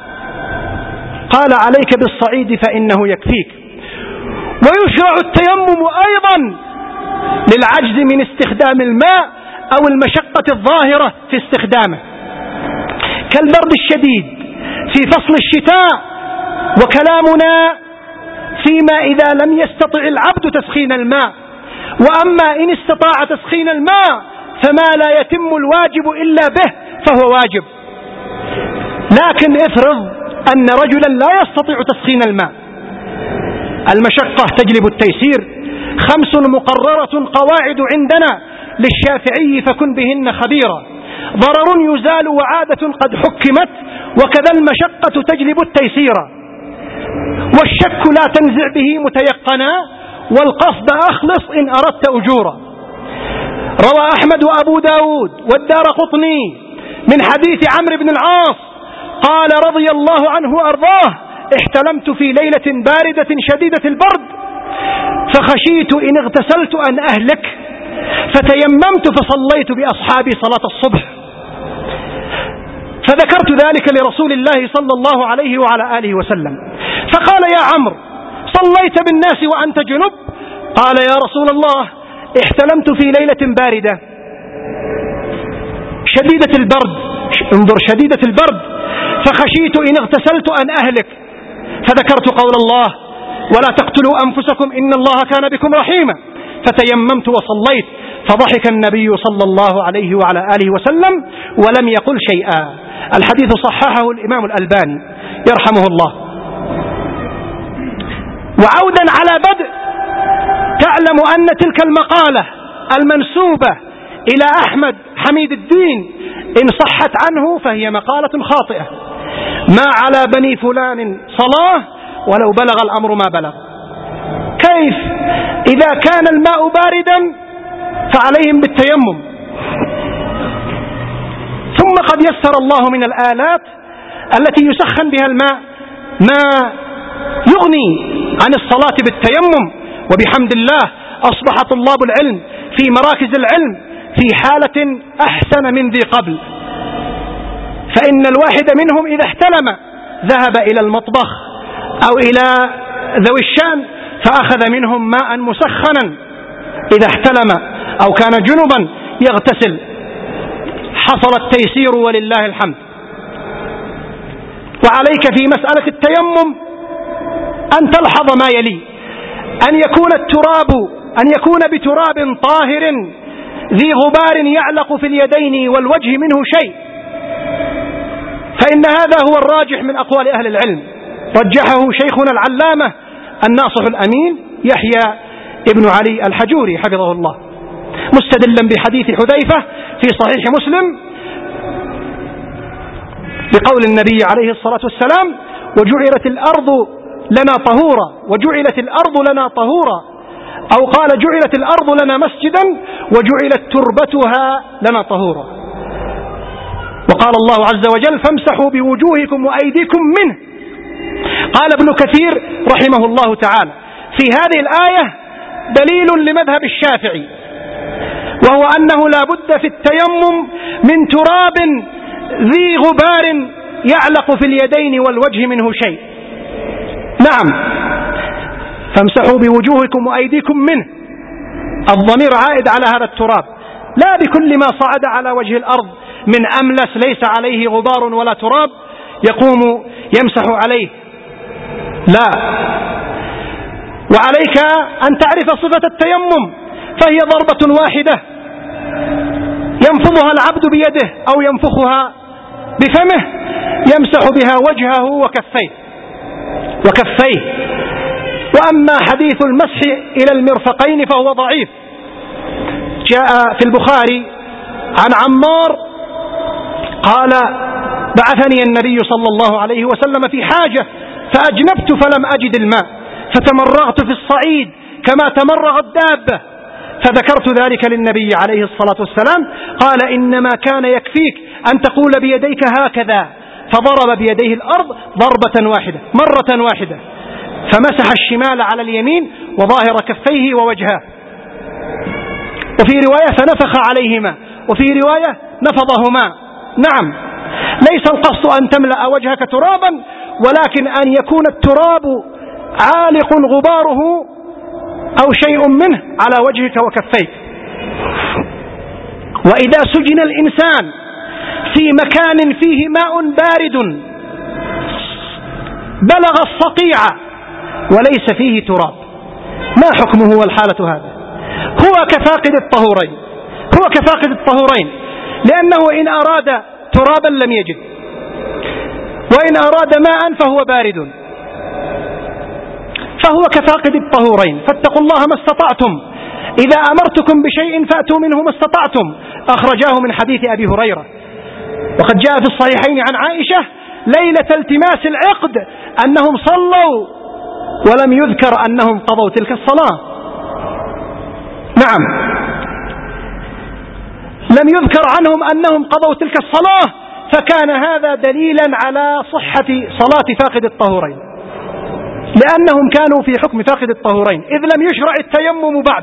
قال: عليك بالصعيد فإنه يكفيك. ويشرع التيمم أيضا للعجز من استخدام الماء أو المشقة الظاهرة في استخدامه، كالبرد الشديد في فصل الشتاء. وكلامنا فيما إذا لم يستطع العبد تسخين الماء، وأما إن استطاع تسخين الماء فما لا يتم الواجب إلا به فهو واجب. لكن افرض أن رجلا لا يستطيع تسخين الماء، المشقة تجلب التيسير. خمس مقررة قواعد عندنا للشافعي فكن بهن خبيرا: ضرر يزال وعادة قد حكمت، وكذا المشقة تجلب التيسير، والشك لا تنزع به متيقنا، والقصد أخلص إن أردت أجورا. روى أحمد وأبو داود والدارقطني من حديث عمرو بن العاص قال رضي الله عنه وأرضاه: احتلمت في ليلة باردة شديدة البرد فخشيت إن اغتسلت أن أهلك، فتيممت فصليت بأصحابي صلاة الصبح، فذكرت ذلك لرسول الله صلى الله عليه وعلى آله وسلم، فقال: يا عمرو، صليت بالناس وأنت جنب؟ قال: يا رسول الله، احتلمت في ليلة باردة شديدة البرد، انظر شديدة البرد، فخشيت إن اغتسلت أن أهلك، فذكرت قول الله: ولا تقتلوا أنفسكم إن الله كان بكم رحيما، فتيممت وصليت. فضحك النبي صلى الله عليه وعلى آله وسلم ولم يقل شيئا. الحديث صححه الإمام الألباني يرحمه الله. وعودا على بدء، تعلم أن تلك المقالة المنسوبة إلى أحمد حميد الدين إن صحت عنه فهي مقالة خاطئة. ما على بني فلان صلاة ولو بلغ الأمر ما بلغ. كيف؟ إذا كان الماء باردا فعليهم بالتيمم، ثم قد يسر الله من الآلات التي يسخن بها الماء ما يغني عن الصلاة بالتيمم. وبحمد الله أصبح طلاب العلم في مراكز العلم في حالة أحسن من ذي قبل، فإن الواحد منهم إذا احتلم ذهب إلى المطبخ أو إلى ذوي الشأن فأخذ منهم ماء مسخنا، إذا احتلم أو كان جنبا يغتسل. حصل التيسير ولله الحمد. وعليك في مسألة التيمم أن تلحظ ما يلي: أن يكون التراب أن يكون بتراب طاهر ذي غبار يعلق في اليدين والوجه منه شيء، فإن هذا هو الراجح من أقوال أهل العلم، رجحه شيخنا العلامة الناصح الأمين يحيى ابن علي الحجوري حفظه الله، مستدلا بحديث حذيفة في صحيح مسلم بقول النبي عليه الصلاة والسلام: وجعلت الأرض لنا طهورا، وجعلت الأرض لنا طهورا، أو قال: جعلت الأرض لنا مسجدا وجعلت تربتها لنا طهورا. وقال الله عز وجل: فامسحوا بوجوهكم وأيديكم منه. قال ابن كثير رحمه الله تعالى: في هذه الآية دليل لمذهب الشافعي، وهو أنه لا بد في التيمم من تراب ذي غبار يعلق في اليدين والوجه منه شيء. نعم، فامسحوا بوجوهكم وأيديكم منه، الضمير عائد على هذا التراب، لا بكل ما صعد على وجه الأرض من أملس ليس عليه غبار ولا تراب يقوم يمسح عليه، لا. وعليك أن تعرف صفة التيمم، فهي ضربة واحدة ينفضها العبد بيده أو ينفخها بفمه، يمسح بها وجهه وكفيه وكفيه وأما حديث المسح إلى المرفقين فهو ضعيف. جاء في البخاري عن عمار قال: بعثني النبي صلى الله عليه وسلم في حاجة فأجنبت فلم أجد الماء فتمرغت في الصعيد كما تمرغ الدابة، فذكرت ذلك للنبي عليه الصلاة والسلام، قال: إنما كان يكفيك أن تقول بيديك هكذا، فضرب بيديه الأرض ضربة واحدة مرة واحدة، فمسح الشمال على اليمين وظاهر كفيه ووجهه، وفي رواية فنفخ عليهما، وفي رواية نفضهما. نعم، ليس القصد أن تملأ وجهك ترابا، ولكن أن يكون التراب عالق غباره أو شيء منه على وجهك وكفيك. وإذا سجن الإنسان في مكان فيه ماء بارد بلغ الصقيع وليس فيه تراب، ما حكمه والحالة هذا؟ هو كفاقد الطهورين، هو كفاقد الطهورين، لأنه إن أراد ترابا لم يجد، وإن أراد ماء فهو بارد، فهو كفاقد الطهورين. فاتقوا الله ما استطعتم، إذا أمرتكم بشيء فأتوا منه ما استطعتم، أخرجاه من حديث أبي هريرة. وقد جاء في الصحيحين عن عائشة ليلة التماس العقد أنهم صلوا ولم يذكر أنهم قضوا تلك الصلاة. نعم، لم يذكر عنهم أنهم قضوا تلك الصلاة، فكان هذا دليلا على صحة صلاة فاقد الطهورين، لأنهم كانوا في حكم فاقد الطهورين إذ لم يشرع التيمم بعد.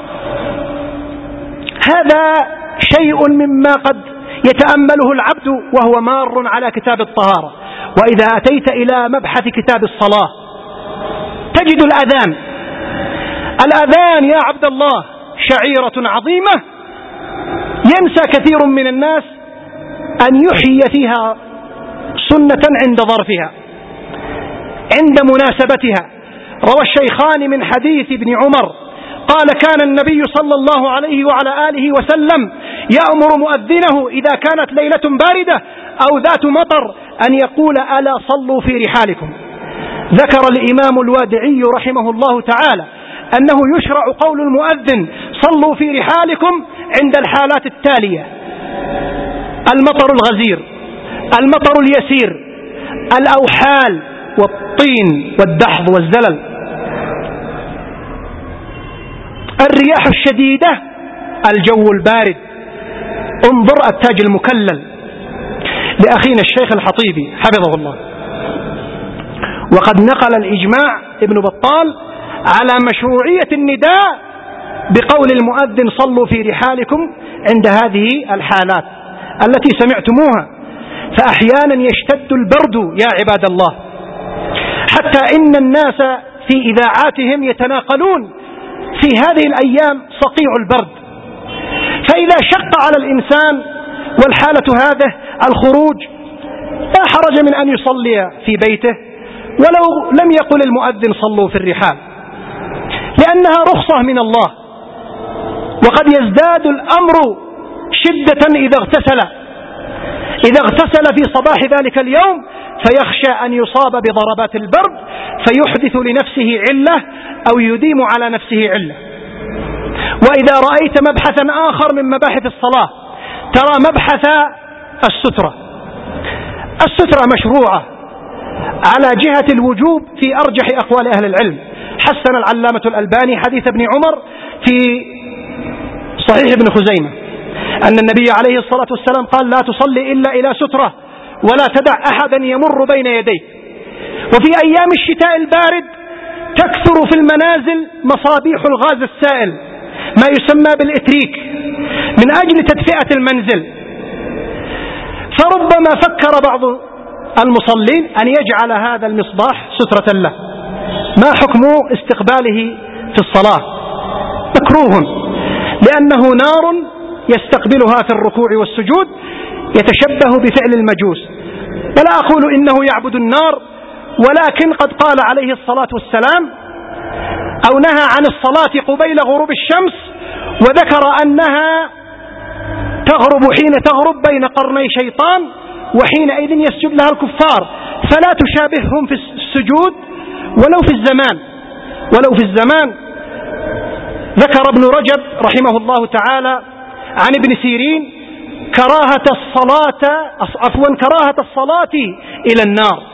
هذا شيء مما قد يتأمله العبد وهو مار على كتاب الطهارة. وإذا أتيت إلى مبحث كتاب الصلاة تجد الأذان. الأذان يا عبد الله شعيرة عظيمة ينسى كثير من الناس أن يحيي فيها سنة عند ظرفها، عند مناسبتها. روى الشيخان من حديث ابن عمر قال: كان النبي صلى الله عليه وعلى آله وسلم يأمر مؤذنه إذا كانت ليلة باردة أو ذات مطر أن يقول: ألا صلوا في رحالكم. ذكر الإمام الوادعي رحمه الله تعالى أنه يشرع قول المؤذن: صلوا في رحالكم عند الحالات التالية: المطر الغزير، المطر اليسير، الأوحال والطين والدحض والزلل، الرياح الشديدة، الجو البارد. انظر التاج المكلل لأخينا الشيخ الحطيبي حفظه الله. وقد نقل الإجماع ابن بطال على مشروعية النداء بقول المؤذن: صلوا في رحالكم عند هذه الحالات التي سمعتموها. فأحيانا يشتد البرد يا عباد الله، حتى إن الناس في إذاعاتهم يتناقلون في هذه الأيام صقيع البرد. فإذا شق على الإنسان والحالة هذه الخروج لا حرج من أن يصلي في بيته ولو لم يقل المؤذن: صلوا في الرحال، لأنها رخصة من الله. وقد يزداد الأمر شدة إذا اغتسل إذا اغتسل في صباح ذلك اليوم، فيخشى أن يصاب بضربات البرد فيحدث لنفسه علة أو يديم على نفسه علة. وإذا رأيت مبحثا آخر من مباحث الصلاة، ترى مبحث السترة. السترة مشروعة على جهة الوجوب في أرجح أقوال أهل العلم. حسن العلامة الألباني حديث ابن عمر في صحيح ابن خزيمة أن النبي عليه الصلاة والسلام قال: لا تصلي إلا إلى سترة ولا تدع أحدا يمر بين يديك. وفي أيام الشتاء البارد تكثر في المنازل مصابيح الغاز السائل ما يسمى بالإتريك من أجل تدفئة المنزل، فربما فكر بعض المصلين أن يجعل هذا المصباح سترة له. ما حكم استقباله في الصلاة؟ مكروه، لأنه نار يستقبلها في الركوع والسجود، يتشبه بفعل المجوس. ولا أقول إنه يعبد النار، ولكن قد قال عليه الصلاة والسلام أو نهى عن الصلاة قبيل غروب الشمس، وذكر أنها تغرب حين تغرب بين قرني شيطان، وحينئذ يسجد لها الكفار، فلا تشابههم في السجود ولو في الزمان ولو في الزمان ذكر ابن رجب رحمه الله تعالى عن ابن سيرين كراهة الصلاة عفوا كراهة الصلاة إلى النار،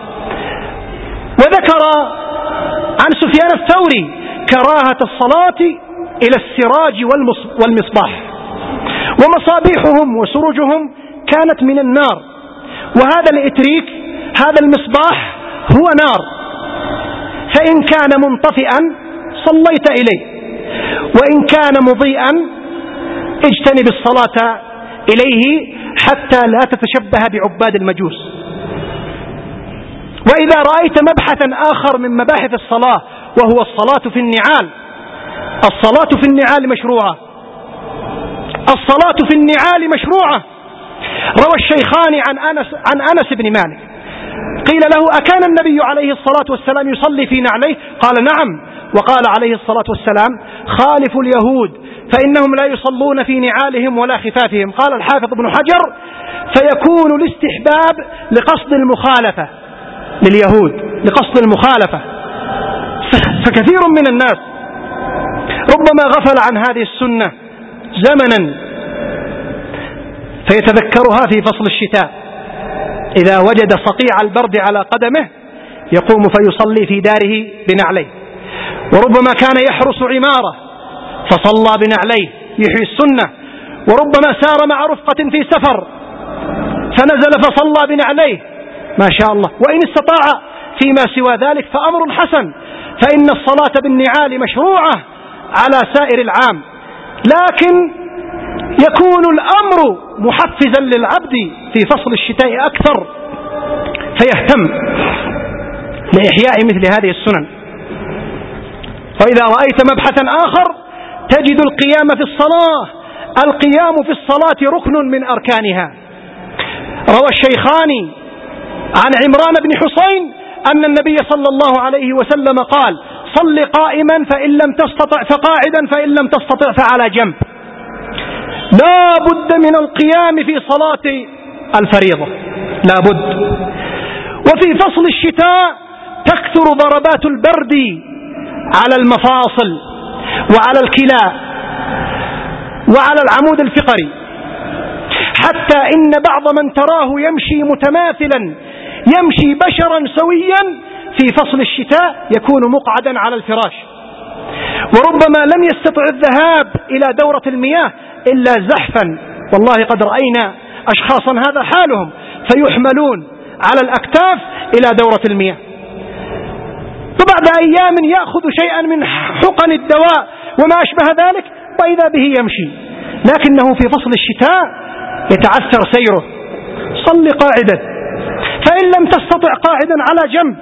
وذكر عن سفيان الثوري كراهة الصلاة إلى السراج والمصباح، ومصابيحهم وسروجهم كانت من النار، وهذا الإتريك هذا المصباح هو نار، فإن كان منطفئا صليت إليه، وإن كان مضيئا اجتنب الصلاة إليه حتى لا تتشبه بعباد المجوس. وإذا رأيت مبحثا آخر من مباحث الصلاة وهو الصلاة في النعال، الصلاة في النعال مشروعة الصلاة في النعال مشروعة. روى الشيخان عن أنس, عن أنس بن مالك قيل له: أكان النبي عليه الصلاة والسلام يصلي في نعليه؟ قال: نعم. وقال عليه الصلاة والسلام: خالفوا اليهود فإنهم لا يصلون في نعالهم ولا خفافهم. قال الحافظ ابن حجر: فيكون الاستحباب لقصد المخالفة لليهود، لقصد المخالفة. فكثير من الناس ربما غفل عن هذه السنة زمنا فيتذكرها في فصل الشتاء، إذا وجد صقيع البرد على قدمه يقوم فيصلي في داره بنعليه. وربما كان يحرس عمارة فصلى بنعليه يحيي السنة، وربما سار مع رفقة في سفر فنزل فصلى بنعليه ما شاء الله. وإن استطاع فيما سوى ذلك فأمر حسن، فإن الصلاة بالنعال مشروعة على سائر العام، لكن يكون الأمر محفزا للعبد في فصل الشتاء أكثر، فيهتم لإحياء مثل هذه السنن. وإذا رأيت مبحثا آخر تجد القيام في الصلاة، القيام في الصلاة ركن من أركانها. روى الشيخان عن عمران بن حسين أن النبي صلى الله عليه وسلم قال: صل قائما فإن لم تستطع فقاعدا فإن لم تستطع فعلى جنب. لا بد من القيام في صلاة الفريضة، لا بد. وفي فصل الشتاء تكثر ضربات البرد على المفاصل وعلى الكلى وعلى العمود الفقري، حتى إن بعض من تراه يمشي متماثلا يمشي بشرا سويا في فصل الشتاء يكون مقعدا على الفراش، وربما لم يستطع الذهاب إلى دورة المياه إلا زحفا. والله قد رأينا أشخاصا هذا حالهم، فيحملون على الأكتاف إلى دورة المياه، وبعد أيام يأخذ شيئا من حقن الدواء وما أشبه ذلك وإذا به يمشي، لكنه في فصل الشتاء يتعثر سيره. صل قاعدا، فإن لم تستطع قاعدا على جنب،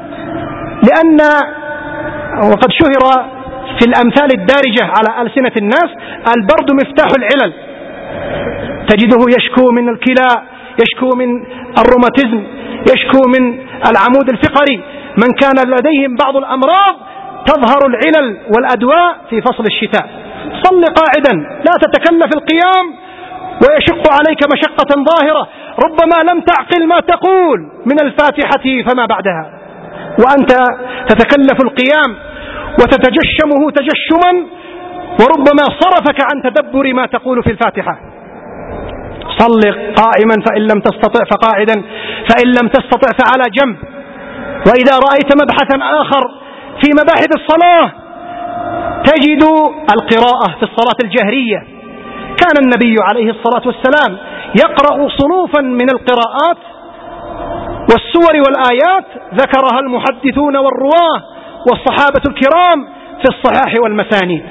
لأن وقد شهر في الأمثال الدارجة على ألسنة الناس البرد مفتاح العلل، تجده يشكو من الكلى، يشكو من الروماتيزم، يشكو من العمود الفقري. من كان لديهم بعض الأمراض تظهر العلل والأدواء في فصل الشتاء. صل قاعدا، لا تتكلف القيام ويشق عليك مشقة ظاهرة، ربما لم تعقل ما تقول من الفاتحة فما بعدها، وأنت تتكلف القيام وتتجشمه تجشما، وربما صرفك عن تدبر ما تقول في الفاتحة. صل قائما فإن لم تستطع فقاعدا، فإن لم تستطع فعلى جنب. وإذا رأيت مبحثا آخر في مباحث الصلاة تجد القراءة في الصلاة الجهرية. كان النبي عليه الصلاة والسلام يقرأ صنوفا من القراءات والسور والآيات ذكرها المحدثون والرواه والصحابة الكرام في الصحاح والمسانيد.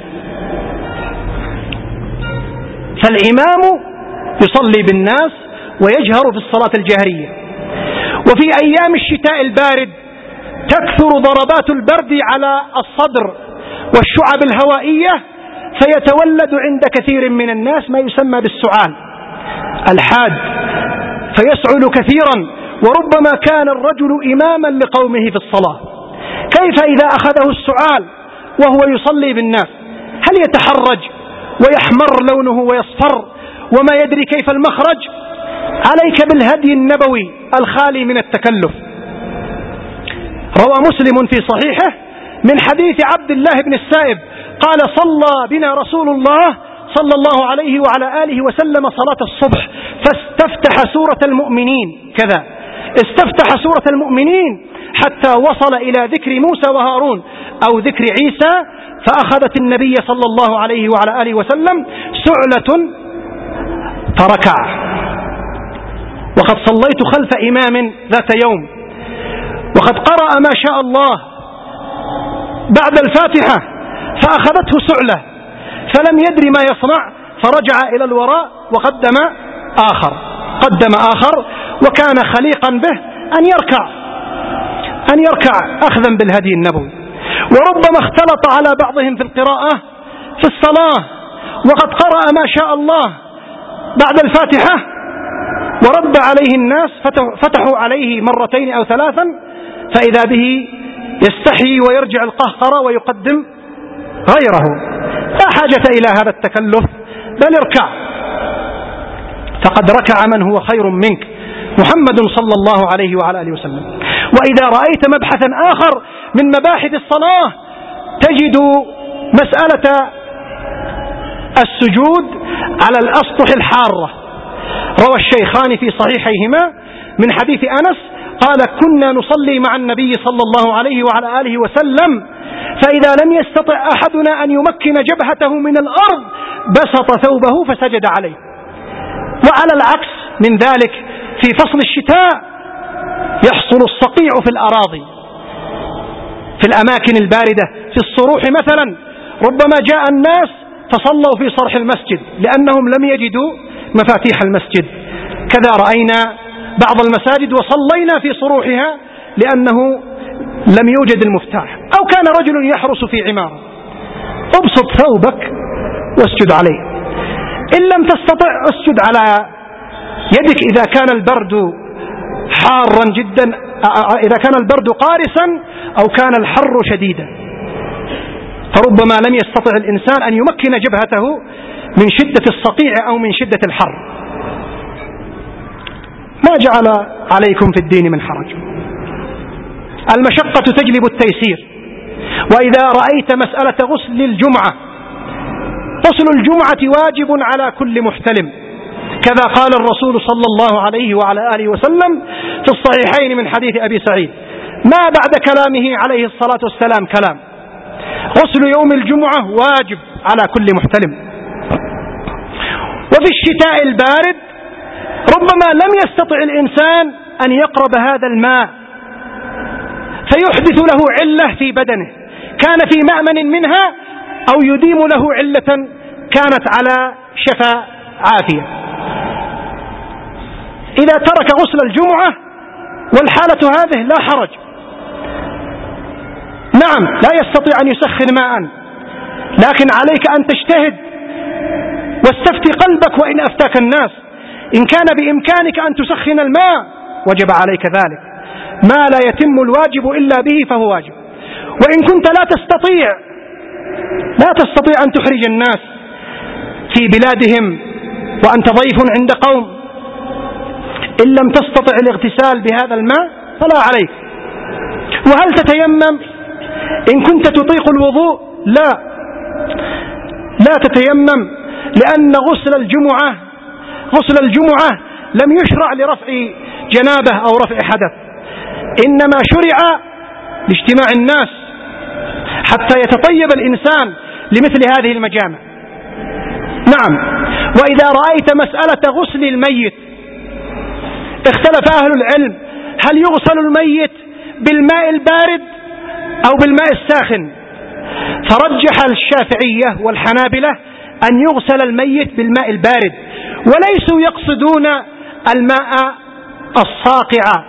فالإمام يصلي بالناس ويجهر في الصلاة الجهرية. وفي أيام الشتاء البارد تكثر ضربات البرد على الصدر والشعب الهوائية، فيتولد عند كثير من الناس ما يسمى بالسعال الحاد، فيسعل كثيرا، وربما كان الرجل إماما لقومه في الصلاة. كيف إذا أخذه السعال وهو يصلي بالناس؟ هل يتحرج ويحمر لونه ويصفر وما يدري كيف المخرج؟ عليك بالهدي النبوي الخالي من التكلف. روى مسلم في صحيحه من حديث عبد الله بن السائب قال: صلى بنا رسول الله صلى الله عليه وعلى آله وسلم صلاة الصبح فاستفتح سورة المؤمنين كذا، استفتح سورة المؤمنين حتى وصل إلى ذكر موسى وهارون أو ذكر عيسى، فأخذت النبي صلى الله عليه وعلى آله وسلم سعلة فركع. وقد صليت خلف إمام ذات يوم وقد قرأ ما شاء الله بعد الفاتحة فأخذته سعلة فلم يدري ما يصنع، فرجع إلى الوراء وقدم آخر قدم آخر وكان خليقا به أن يركع أن يركع أخذا بالهدي النبوي. وربما اختلط على بعضهم في القراءة في الصلاة وقد قرأ ما شاء الله بعد الفاتحة ورد عليه الناس، فتحوا عليه مرتين أو ثلاثا، فإذا به يستحي ويرجع القهقرة ويقدم غيره. لا حاجة إلى هذا التكلف، بل اركع، فقد ركع من هو خير منك محمد صلى الله عليه وعلى آله وسلم. وإذا رأيت مبحثا آخر من مباحث الصلاة تجد مسألة السجود على الأسطح الحارة. روى الشيخان في صحيحيهما من حديث أنس قال: كنا نصلي مع النبي صلى الله عليه وعلى آله وسلم، فإذا لم يستطع أحدنا أن يمكن جبهته من الأرض بسط ثوبه فسجد عليه. وعلى العكس من ذلك في فصل الشتاء يحصل الصقيع في الأراضي في الأماكن الباردة، في الصروح مثلا، ربما جاء الناس فصلوا في صرح المسجد لأنهم لم يجدوا مفاتيح المسجد. كذا رأينا بعض المساجد وصلينا في صروحها لأنه لم يوجد المفتاح، أو كان رجل يحرس في عمارة. ابسط ثوبك واسجد عليه، إن لم تستطع اسجد على يدك إذا كان البرد حارا جدا، إذا كان البرد قارسا أو كان الحر شديدا، فربما لم يستطع الإنسان أن يمكن جبهته من شدة الصقيع أو من شدة الحر. ما جعل عليكم في الدين من حرج، المشقة تجلب التيسير. وإذا رأيت مسألة غسل الجمعة، غسل الجمعة واجب على كل محتلم، كذا قال الرسول صلى الله عليه وعلى آله وسلم في الصحيحين من حديث أبي سعيد. ما بعد كلامه عليه الصلاة والسلام كلام. غسل يوم الجمعة واجب على كل محتلم. وفي الشتاء البارد ربما لم يستطع الإنسان أن يقرب هذا الماء فيحدث له علة في بدنه، كان في مأمن منها أو يديم له علة كانت على شفا عافية. إذا ترك غسل الجمعة والحالة هذه لا حرج. نعم لا يستطيع أن يسخن ماء، لكن عليك أن تجتهد واستفتي قلبك وإن أفتاك الناس. إن كان بإمكانك أن تسخن الماء وجب عليك ذلك، ما لا يتم الواجب إلا به فهو واجب. وإن كنت لا تستطيع لا تستطيع أن تحرج الناس في بلادهم وأنت ضيف عند قوم، إن لم تستطع الاغتسال بهذا الماء فلا عليك. وهل تتيمم إن كنت تطيق الوضوء؟ لا لا تتيمم، لأن غسل الجمعة غسل الجمعة لم يشرع لرفع جنابه أو رفع حدث، إنما شرع لاجتماع الناس حتى يتطيب الإنسان لمثل هذه المجامع. نعم. وإذا رأيت مسألة غسل الميت اختلف أهل العلم هل يغسل الميت بالماء البارد أو بالماء الساخن، فرجح الشافعية والحنابلة أن يغسل الميت بالماء البارد، وليسوا يقصدون الماء الصاقع،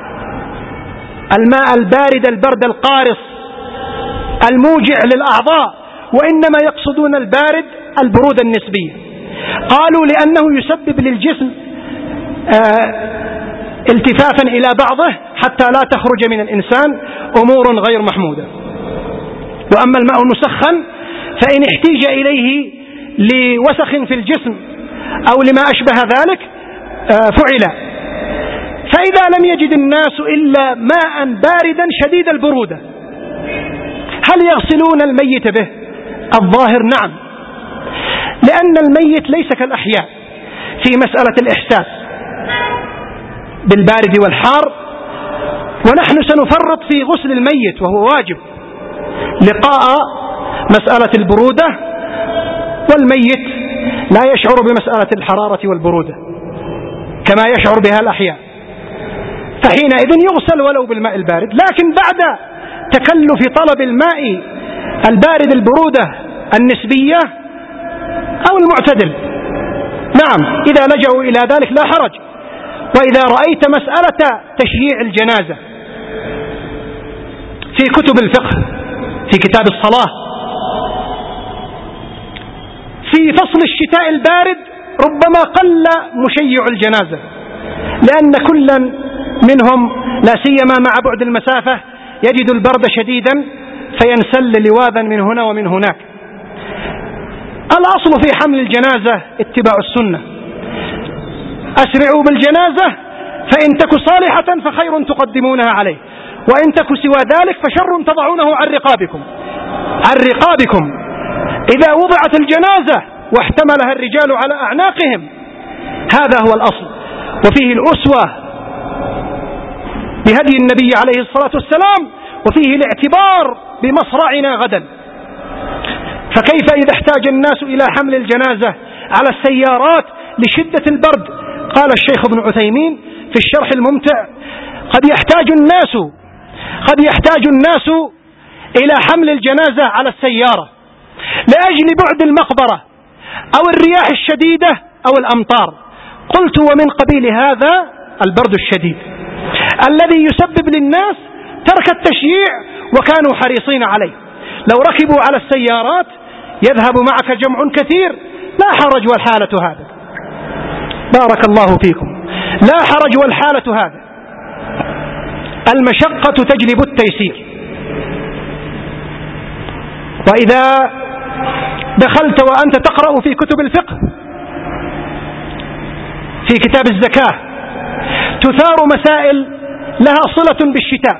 الماء البارد البرد القارص الموجع للأعضاء، وإنما يقصدون البارد البرودة النسبية. قالوا لأنه يسبب للجسم آه التفافا إلى بعضه حتى لا تخرج من الإنسان أمور غير محمودة. وأما الماء المسخن فإن احتيج إليه لوسخ في الجسم أو لما أشبه ذلك آه فعل. فإذا لم يجد الناس إلا ماء باردا شديد البرودة هل يغسلون الميت به؟ الظاهر نعم، لأن الميت ليس كالأحياء في مسألة الإحساس بالبارد والحار، ونحن سنفرط في غسل الميت وهو واجب لقاء مسألة البرودة، والميت لا يشعر بمسألة الحرارة والبرودة كما يشعر بها الأحياء، فحينئذ يغسل ولو بالماء البارد، لكن بعد تكلف طلب الماء البارد البرودة النسبية أو المعتدل. نعم، إذا لجأوا إلى ذلك لا حرج. وإذا رأيت مسألة تشييع الجنازة في كتب الفقه في كتاب الصلاة في فصل الشتاء البارد ربما قل مشيع الجنازة، لأن كلا منهم لا سيما مع بعد المسافة يجد البرد شديدا فينسل لواذا من هنا ومن هناك. الأصل في حمل الجنازة اتباع السنة. أسرعوا بالجنازة فإن تك صالحة فخير تقدمونها عليه، وإن تك سوى ذلك فشر تضعونه عن رقابكم عن رقابكم إذا وضعت الجنازة واحتملها الرجال على أعناقهم، هذا هو الأصل، وفيه الأسوة بهدي النبي عليه الصلاة والسلام، وفيه الاعتبار بمصرعنا غدا. فكيف إذا احتاج الناس إلى حمل الجنازة على السيارات لشدة البرد؟ قال الشيخ ابن عثيمين في الشرح الممتع: قد يحتاج الناس قد يحتاج الناس إلى حمل الجنازة على السيارة لأجل بعد المقبرة أو الرياح الشديدة أو الأمطار. قلت: ومن قبيل هذا البرد الشديد الذي يسبب للناس ترك التشييع وكانوا حريصين عليه. لو ركبوا على السيارات يذهب معك جمع كثير، لا حرج والحالة هذا. بارك الله فيكم. لا حرج والحالة هذا. المشقة تجلب التيسير. وإذا دخلت وأنت تقرأ في كتب الفقه في كتاب الزكاة تثار مسائل لها صلة بالشتاء.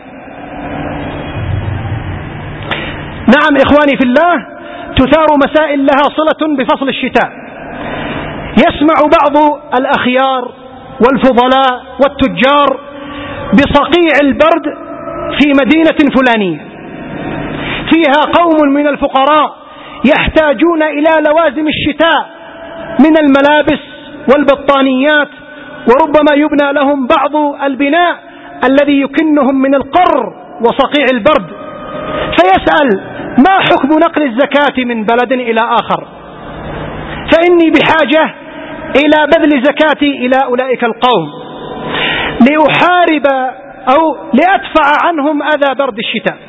نعم إخواني في الله، تثار مسائل لها صلة بفصل الشتاء. يسمع بعض الأخيار والفضلاء والتجار بصقيع البرد في مدينة فلانية فيها قوم من الفقراء يحتاجون إلى لوازم الشتاء من الملابس والبطانيات، وربما يبنى لهم بعض البناء الذي يكنهم من القر وصقيع البرد، فيسأل: ما حكم نقل الزكاة من بلد إلى آخر؟ فإني بحاجة إلى بذل زكاتي إلى أولئك القوم لأحارب أو لأدفع عنهم أذى برد الشتاء.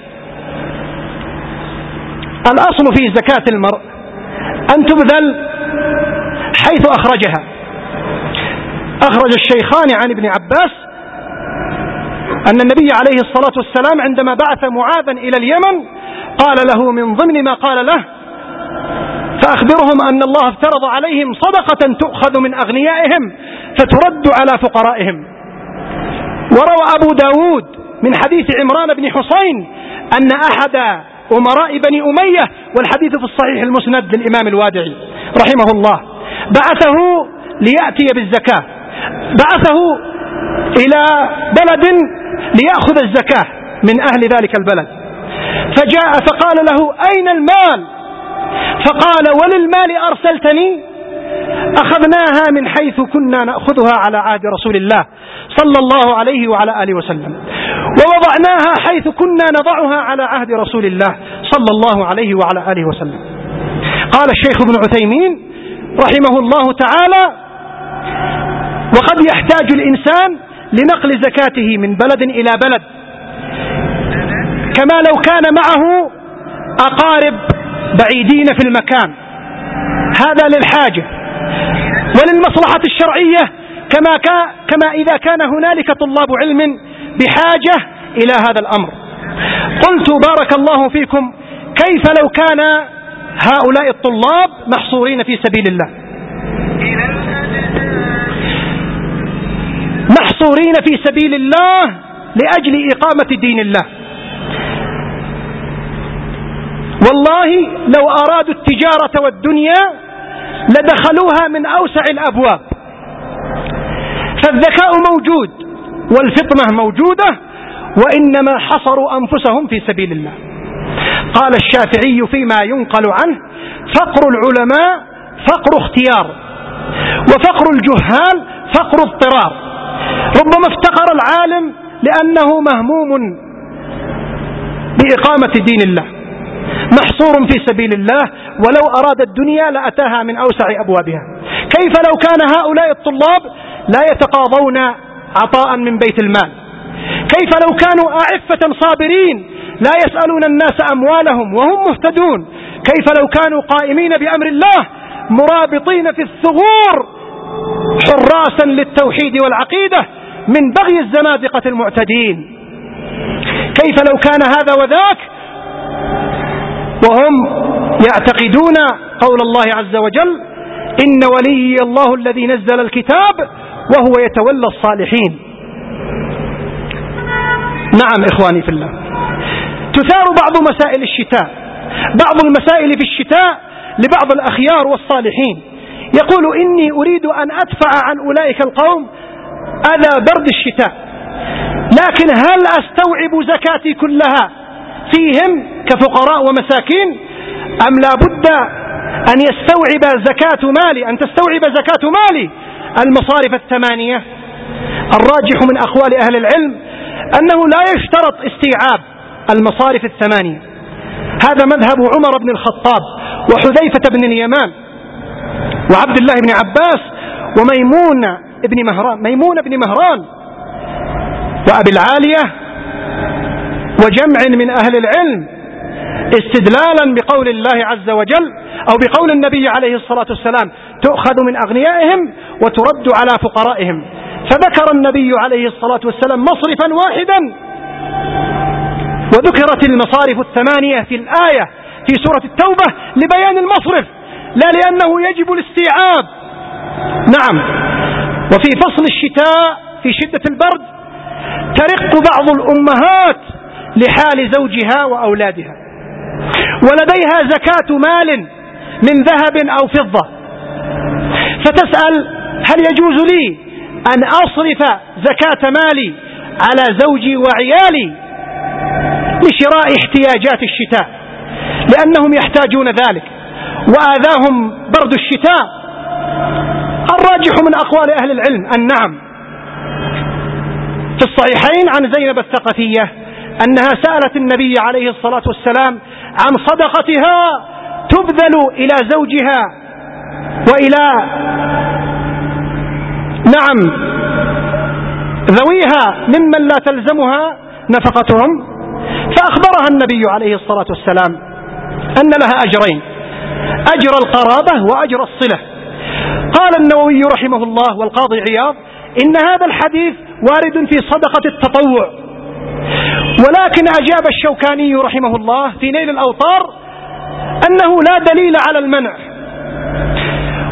الأصل في زكاة المرء أن تبذل حيث أخرجها. أخرج الشيخان عن ابن عباس أن النبي عليه الصلاة والسلام عندما بعث معاذا إلى اليمن قال له من ضمن ما قال له: فأخبرهم أن الله افترض عليهم صدقة تؤخذ من أغنيائهم فترد على فقرائهم. وروى أبو داود من حديث عمران بن حسين أن أحد أمراء بني أمية، والحديث في الصحيح المسند للإمام الوادعي رحمه الله، بعثه ليأتي بالزكاة، بعثه إلى بلد ليأخذ الزكاة من أهل ذلك البلد، فجاء فقال له: أين المال؟ فقال: وللمال أرسلتني؟ أخذناها من حيث كنا نأخذها على عهد رسول الله صلى الله عليه وعلى آله وسلم، ووضعناها حيث كنا نضعها على عهد رسول الله صلى الله عليه وعلى آله وسلم. قال الشيخ ابن عثيمين رحمه الله تعالى: وقد يحتاج الإنسان لنقل زكاته من بلد إلى بلد، كما لو كان معه أقارب بعيدين في المكان، هذا للحاجة وللمصلحة الشرعية، كما كما إذا كان هنالك طلاب علم بحاجة إلى هذا الأمر. قلت: بارك الله فيكم، كيف لو كان هؤلاء الطلاب محصورين في سبيل الله، محصورين في سبيل الله لأجل إقامة دين الله؟ والله لو أرادوا التجارة والدنيا لدخلوها من أوسع الأبواب، فالذكاء موجود والفطنة موجودة، وإنما حصروا أنفسهم في سبيل الله. قال الشافعي فيما ينقل عنه: فقر العلماء فقر اختيار، وفقر الجهال فقر اضطرار. ربما افتقر العالم لأنه مهموم بإقامة دين الله، محصور في سبيل الله، ولو أراد الدنيا لأتاها من أوسع أبوابها. كيف لو كان هؤلاء الطلاب لا يتقاضون عطاء من بيت المال؟ كيف لو كانوا أعفة صابرين لا يسألون الناس أموالهم وهم مهتدون؟ كيف لو كانوا قائمين بأمر الله مرابطين في الثغور حراسا للتوحيد والعقيدة من بغي الزنادقة المعتدين؟ كيف لو كان هذا وذاك وهم يعتقدون قول الله عز وجل: إن ولي الله الذي نزل الكتاب وهو يتولى الصالحين. نعم إخواني في الله، تثار بعض مسائل الشتاء، بعض المسائل في الشتاء لبعض الأخيار والصالحين، يقول: إني أريد أن أدفع عن أولئك القوم أذى برد الشتاء، لكن هل أستوعب زكاتي كلها فيهم كفقراء ومساكين، أم لا بد أن يستوعب زكاة مالي أن تستوعب زكاة مالي المصارف الثمانية؟ الراجح من أقوال أهل العلم أنه لا يشترط استيعاب المصارف الثمانية. هذا مذهب عمر بن الخطاب وحذيفة بن اليمان وعبد الله بن عباس وميمون بن مهران ميمون بن مهران وأبي العالية وجمع من أهل العلم، استدلالا بقول الله عز وجل أو بقول النبي عليه الصلاة والسلام: تؤخذ من أغنيائهم وترد على فقرائهم. فذكر النبي عليه الصلاة والسلام مصرفا واحدا، وذكرت المصارف الثمانية في الآية في سورة التوبة لبيان المصرف، لا لأنه يجب الاستيعاب. نعم. وفي فصل الشتاء في شدة البرد ترق بعض الأمهات لحال زوجها وأولادها، ولديها زكاة مال من ذهب أو فضة، فتسأل: هل يجوز لي أن أصرف زكاة مالي على زوجي وعيالي لشراء احتياجات الشتاء، لأنهم يحتاجون ذلك وآذاهم برد الشتاء؟ الراجح من أقوال أهل العلم النعم. في الصحيحين عن زينب الثقفية أنها سألت النبي عليه الصلاة والسلام عن صدقتها تبذل إلى زوجها وإلى نعم ذويها ممن لا تلزمها نفقتهم، فأخبرها النبي عليه الصلاة والسلام أن لها أجرين: أجر القرابة وأجر الصلة. قال النووي رحمه الله والقاضي عياض: إن هذا الحديث وارد في صدقة التطوع، ولكن أجاب الشوكاني رحمه الله في نيل الأوطار أنه لا دليل على المنع،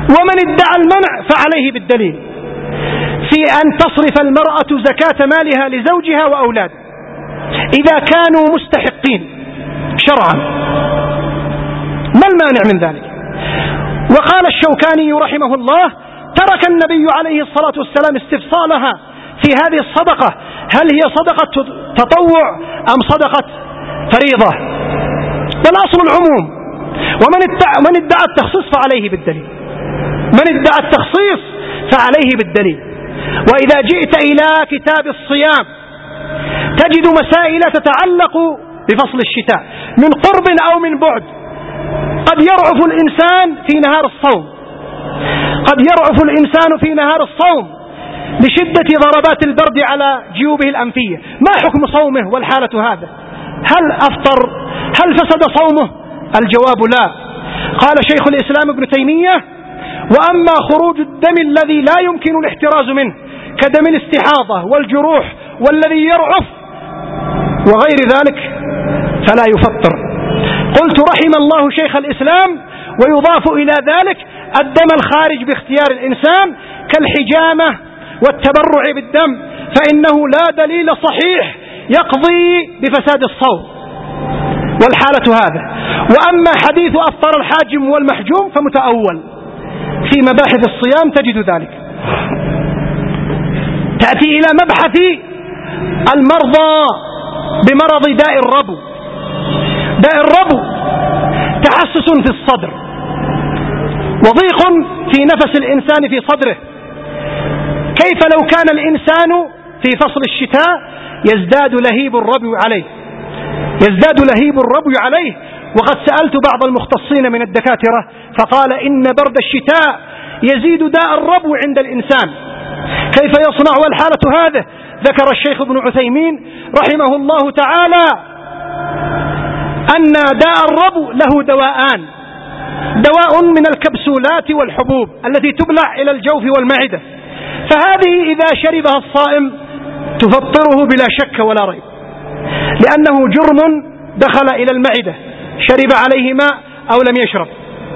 ومن ادعى المنع فعليه بالدليل في أن تصرف المرأة زكاة مالها لزوجها وأولاده إذا كانوا مستحقين شرعا. ما المانع من ذلك؟ وقال الشوكاني رحمه الله: ترك النبي عليه الصلاة والسلام استفصالها في هذه الصدقة، هل هي صدقة تطوع أم صدقة فريضة؟ والأصل العموم، ومن ادعى, من ادعى التخصيص فعليه بالدليل، من ادعى التخصيص فعليه بالدليل. وإذا جئت إلى كتاب الصيام تجد مسائل تتعلق بفصل الشتاء من قرب أو من بعد. قد يرعف الإنسان في نهار الصوم، قد يرعف الإنسان في نهار الصوم لشدة ضربات البرد على جيوبه الأنفية، ما حكم صومه والحالة هذا؟ هل أفطر؟ هل فسد صومه؟ الجواب لا. قال شيخ الإسلام ابن تيمية: وأما خروج الدم الذي لا يمكن الاحتراز منه كدم الاستحاضة والجروح والذي يرعف وغير ذلك فلا يفطر. قلت رحم الله شيخ الإسلام: ويضاف إلى ذلك الدم الخارج باختيار الإنسان كالحجامة والتبرع بالدم، فإنه لا دليل صحيح يقضي بفساد الصوم والحالة هذا. وأما حديث أفطر الحاجم والمحجوم فمتأول، في مباحث الصيام تجد ذلك. تأتي إلى مبحث المرضى بمرض داء الربو. داء الربو تحسس في الصدر وضيق في نفس الإنسان في صدره. كيف لو كان الإنسان في فصل الشتاء يزداد لهيب الربو عليه، يزداد لهيب الربو عليه. وقد سألت بعض المختصين من الدكاترة فقال إن برد الشتاء يزيد داء الربو عند الإنسان. كيف يصنع والحالة هذا؟ ذكر الشيخ ابن عثيمين رحمه الله تعالى أن داء الربو له دواءان: دواء من الكبسولات والحبوب التي تبلع إلى الجوف والمعدة، فهذه إذا شربها الصائم تفطره بلا شك ولا ريب، لأنه جرم دخل إلى المعدة شرب عليه ماء أو لم يشرب.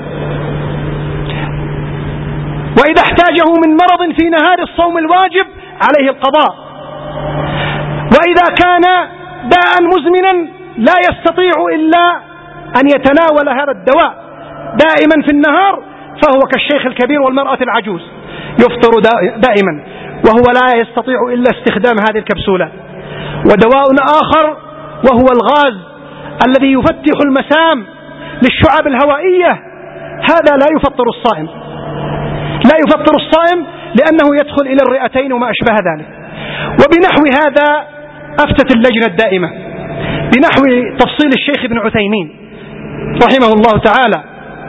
وإذا احتاجه من مرض في نهار الصوم الواجب عليه القضاء. وإذا كان داء مزمنا لا يستطيع إلا أن يتناول هذا الدواء دائما في النهار فهو كالشيخ الكبير والمرأة العجوز يفطر دائما وهو لا يستطيع إلا استخدام هذه الكبسولات. ودواء آخر وهو الغاز الذي يفتح المسام للشعب الهوائية، هذا لا يفطر الصائم، لا يفطر الصائم لأنه يدخل إلى الرئتين وما أشبه ذلك. وبنحو هذا أفتت اللجنة الدائمة بنحو تفصيل الشيخ ابن عثيمين رحمه الله تعالى.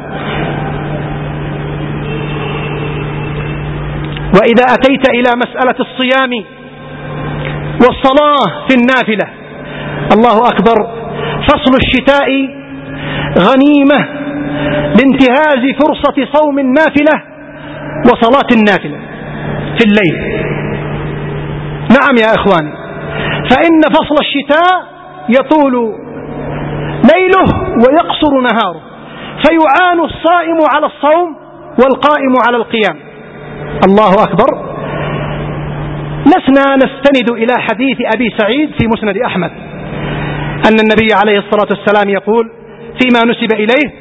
وإذا أتيت إلى مسألة الصيام والصلاة في النافلة، الله أكبر، فصل الشتاء غنيمة لانتهاز فرصة صوم النافلة وصلاة النافلة في الليل. نعم يا إخواني، فإن فصل الشتاء يطول ليله ويقصر نهاره، فيعان الصائم على الصوم والقائم على القيام. الله أكبر. لسنا نستند إلى حديث أبي سعيد في مسند أحمد أن النبي عليه الصلاة والسلام يقول فيما نسب إليه: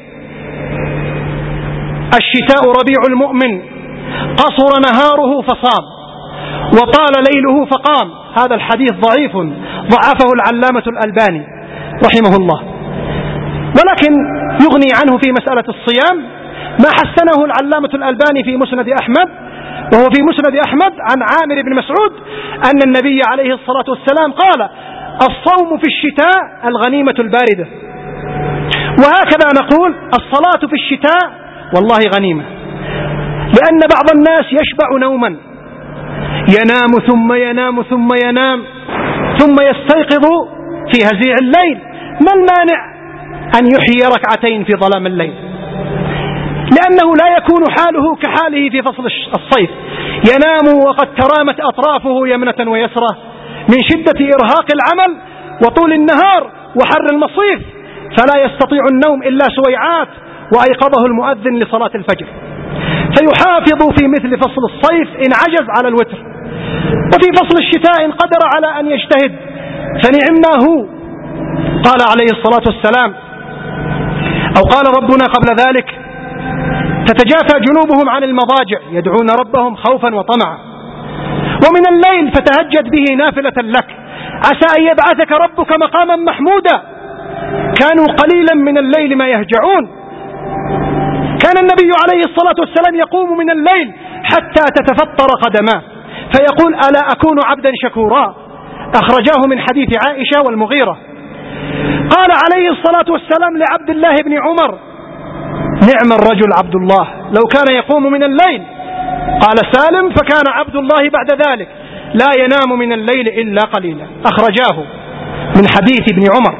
الشتاء ربيع المؤمن، قصر نهاره فصام وطال ليله فقام. هذا الحديث ضعيف ضعفه العلامة الألباني رحمه الله، ولكن يغني عنه في مسألة الصيام ما حسنه العلامة الألباني في مسند أحمد، وهو في مسند أحمد عن عامر بن مسعود أن النبي عليه الصلاة والسلام قال: الصوم في الشتاء الغنيمة الباردة. وهكذا نقول الصلاة في الشتاء والله غنيمة، لأن بعض الناس يشبع نوما، ينام ثم ينام ثم ينام ثم يستيقظ في هزيع الليل. ما المانع أن يحيي ركعتين في ظلام الليل؟ لأنه لا يكون حاله كحاله في فصل الصيف، ينام وقد ترامت أطرافه يمنة ويسرى من شدة إرهاق العمل وطول النهار وحر المصيف، فلا يستطيع النوم إلا سويعات وأيقظه المؤذن لصلاة الفجر. فيحافظ في مثل فصل الصيف إن عجز على الوتر، وفي فصل الشتاء إن قدر على أن يجتهد فنعما هو. قال عليه الصلاة والسلام، أو قال ربنا قبل ذلك: تتجافى جنوبهم عن المضاجع يدعون ربهم خوفا وطمعا، ومن الليل فتهجد به نافلة لك عسى أن يبعثك ربك مقاما محمودا. كانوا قليلا من الليل ما يهجعون. كان النبي عليه الصلاة والسلام يقوم من الليل حتى تتفطر قدماه فيقول: ألا أكون عبدا شكورا؟ أخرجاه من حديث عائشة والمغيرة. قال عليه الصلاة والسلام لعبد الله بن عمر: نعم الرجل عبد الله لو كان يقوم من الليل. قال سالم: فكان عبد الله بعد ذلك لا ينام من الليل إلا قليلا. أخرجاه من حديث ابن عمر.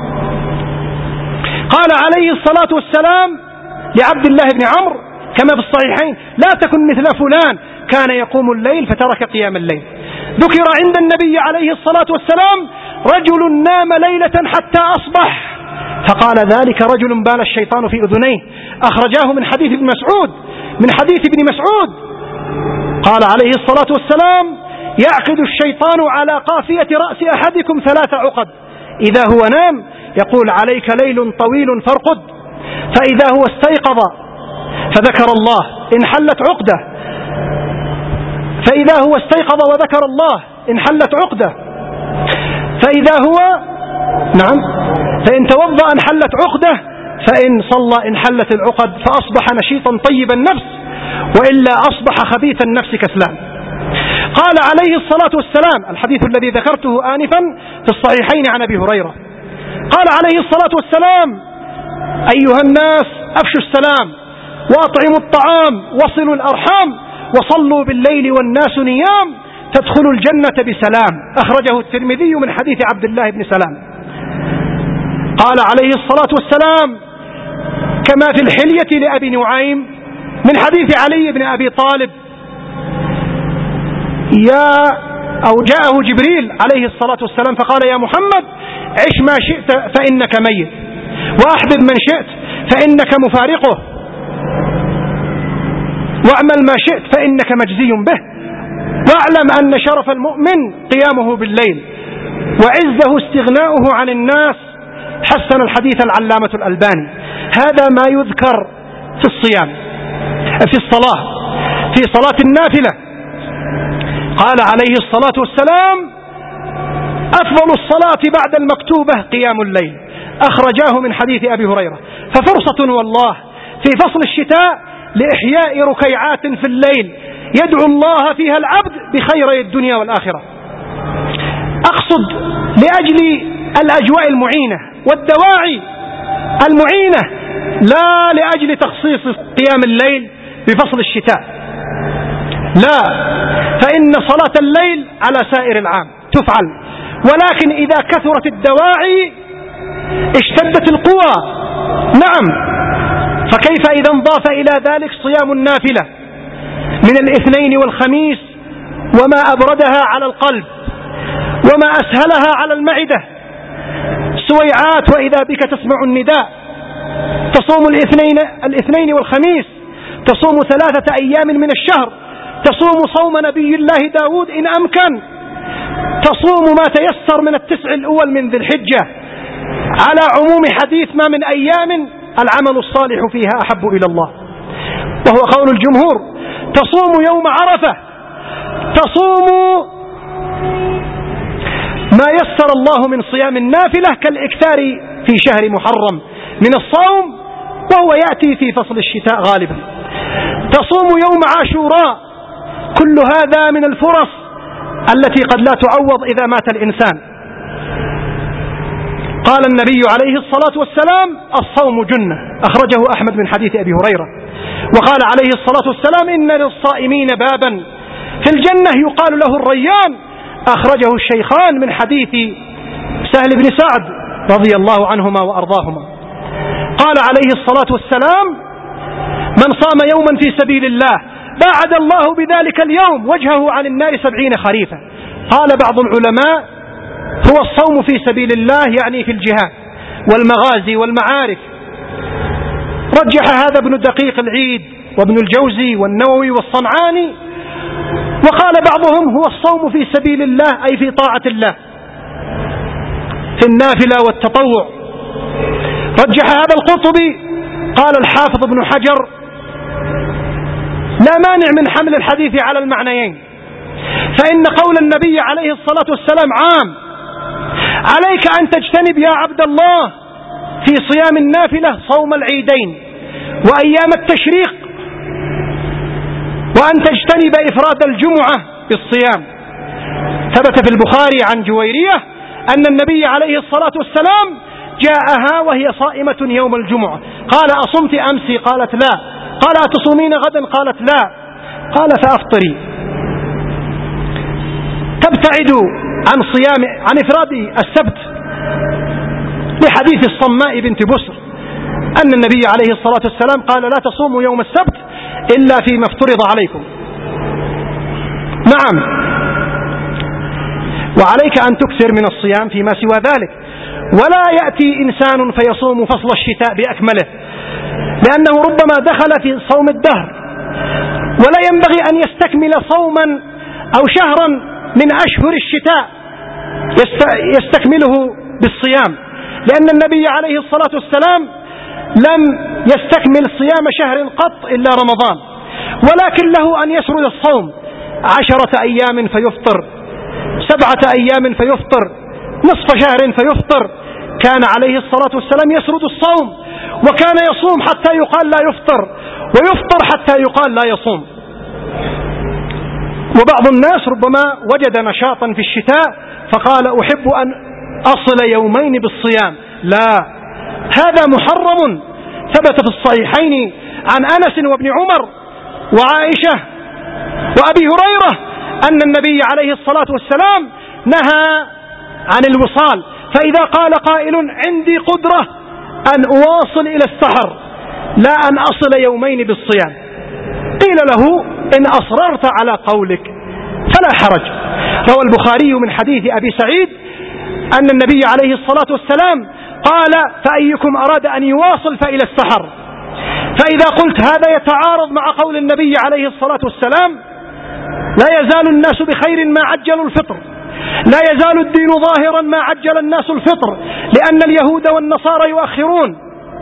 قال عليه الصلاة والسلام لعبد الله بن عمرو كما في الصحيحين: لا تكن مثل فلان كان يقوم الليل فترك قيام الليل. ذكر عند النبي عليه الصلاة والسلام رجل نام ليلة حتى أصبح فقال: ذلك رجل بال الشيطان في أذنيه. أخرجاه من حديث ابن مسعود من حديث ابن مسعود قال عليه الصلاة والسلام: يعقد الشيطان على قافية رأس أحدكم ثلاث عقد، إذا هو نام يقول: عليك ليل طويل فارقد، فإذا هو استيقظ فذكر الله انحلت عقده، فإذا هو استيقظ وذكر الله انحلت عقده، فإذا هو نعم فإن توضأ انحلت عقده، فإن صلى انحلت العقد، فأصبح نشيطا طيب النفس، وإلا أصبح خبيث النفس كسلان. قال عليه الصلاة والسلام الحديث الذي ذكرته آنفا في الصحيحين عن أبي هريرة، قال عليه الصلاة والسلام: أيها الناس أفشوا السلام وأطعموا الطعام وصلوا الأرحام وصلوا بالليل والناس نيام تدخلوا الجنة بسلام. أخرجه الترمذي من حديث عبد الله بن سلام. قال عليه الصلاة والسلام كما في الحلية لأبي نعيم من حديث علي بن أبي طالب: يا أو جاءه جبريل عليه الصلاة والسلام فقال: يا محمد عش ما شئت فإنك ميت، وأحبب من شئت فإنك مفارقه، واعمل ما شئت فإنك مجزي به، واعلم أن شرف المؤمن قيامه بالليل وعزه استغناؤه عن الناس. حسن الحديث العلامة الألباني. هذا ما يذكر في الصيام في الصلاة في صلاة النافلة. قال عليه الصلاة والسلام: أفضل الصلاة بعد المكتوبة قيام الليل. أخرجاه من حديث أبي هريرة. ففرصة والله في فصل الشتاء لإحياء ركيعات في الليل يدعو الله فيها العبد بخيري الدنيا والآخرة. أقصد لأجل الأجواء المعينة والدواعي المعينة، لا لأجل تخصيص قيام الليل بفصل الشتاء، لا، فإن صلاة الليل على سائر العام تفعل، ولكن إذا كثرت الدواعي اشتدت القوى. نعم، فكيف إذا انضاف إلى ذلك صيام النافلة من الاثنين والخميس وما أبردها على القلب وما أسهلها على المعدة، سويعات وإذا بك تسمع النداء، تصوم الاثنين, الاثنين والخميس، تصوم ثلاثة أيام من الشهر، تصوم صوم نبي الله داود إن أمكن، تصوم ما تيسر من التسع الأول من ذي الحجة، على عموم حديث ما من أيام العمل الصالح فيها أحب إلى الله، وهو قول الجمهور. تصوم يوم عرفة، تصوم ما يسر الله من صيام النافلة كالإكثار في شهر محرم من الصوم، وهو يأتي في فصل الشتاء غالبا. تصوم يوم عاشوراء. كل هذا من الفرص التي قد لا تعوض إذا مات الإنسان. قال النبي عليه الصلاة والسلام: الصوم جنة. أخرجه أحمد من حديث أبي هريرة. وقال عليه الصلاة والسلام: إن للصائمين بابا في الجنة يقال له الريان. أخرجه الشيخان من حديث سهل بن سعد رضي الله عنهما وأرضاهما. قال عليه الصلاة والسلام: من صام يوما في سبيل الله باعد الله بذلك اليوم وجهه عن النار سبعين خريفا. قال بعض العلماء: هو الصوم في سبيل الله يعني في الجهاد والمغازي والمعارك. رجح هذا ابن دقيق العيد وابن الجوزي والنووي والصنعاني، وقال بعضهم هو الصوم في سبيل الله أي في طاعة الله في النافلة والتطوع. رجح هذا القرطبي. قال الحافظ ابن حجر لا مانع من حمل الحديث على المعنيين، فإن قول النبي عليه الصلاة والسلام عام: عليك أن تجتنب يا عبد الله في صيام النافلة صوم العيدين وأيام التشريق، وأن تجتنب إفراد الجمعة بالصيام. ثبت في البخاري عن جويرية أن النبي عليه الصلاة والسلام جاءها وهي صائمة يوم الجمعة، قال: أصمت أمسي؟ قالت: لا. قال: أتصومين غدا؟ قالت: لا. قال: فأفطري. تبتعد عن صيام عن إفراد السبت لحديث الصماء بنت بسر أن النبي عليه الصلاة والسلام قال: لا تصوموا يوم السبت إلا فيما افترض عليكم. نعم، وعليك أن تكثر من الصيام فيما سوى ذلك، ولا يأتي إنسان فيصوم فصل الشتاء بأكمله، لأنه ربما دخل في صوم الدهر، ولا ينبغي أن يستكمل صوما أو شهرا من أشهر الشتاء يستكمله بالصيام، لأن النبي عليه الصلاة والسلام لم يستكمل صيام شهر قط إلا رمضان، ولكن له أن يسرد الصوم عشرة أيام فيفطر، سبعة أيام فيفطر، نصف شهر فيفطر. كان عليه الصلاة والسلام يسرد الصوم، وكان يصوم حتى يقال لا يفطر، ويفطر حتى يقال لا يصوم. وبعض الناس ربما وجد نشاطا في الشتاء فقال: أحب أن أصل يومين بالصيام. لا، هذا محرم. ثبت في الصحيحين عن أنس وابن عمر وعائشة وأبي هريرة أن النبي عليه الصلاة والسلام نهى عن الوصال، فإذا قال قائل: عندي قدرة أن أواصل إلى السحر لا أن أصل يومين بالصيام، قيل له: إن أصررت على قولك فلا حرج. روى البخاري من حديث أبي سعيد أن النبي عليه الصلاة والسلام قال: فأيكم أراد أن يواصل فإلى السحر. فإذا قلت هذا يتعارض مع قول النبي عليه الصلاة والسلام: لا يزال الناس بخير ما عجلوا الفطر، لا يزال الدين ظاهرا ما عجل الناس الفطر، لأن اليهود والنصارى يؤخرون.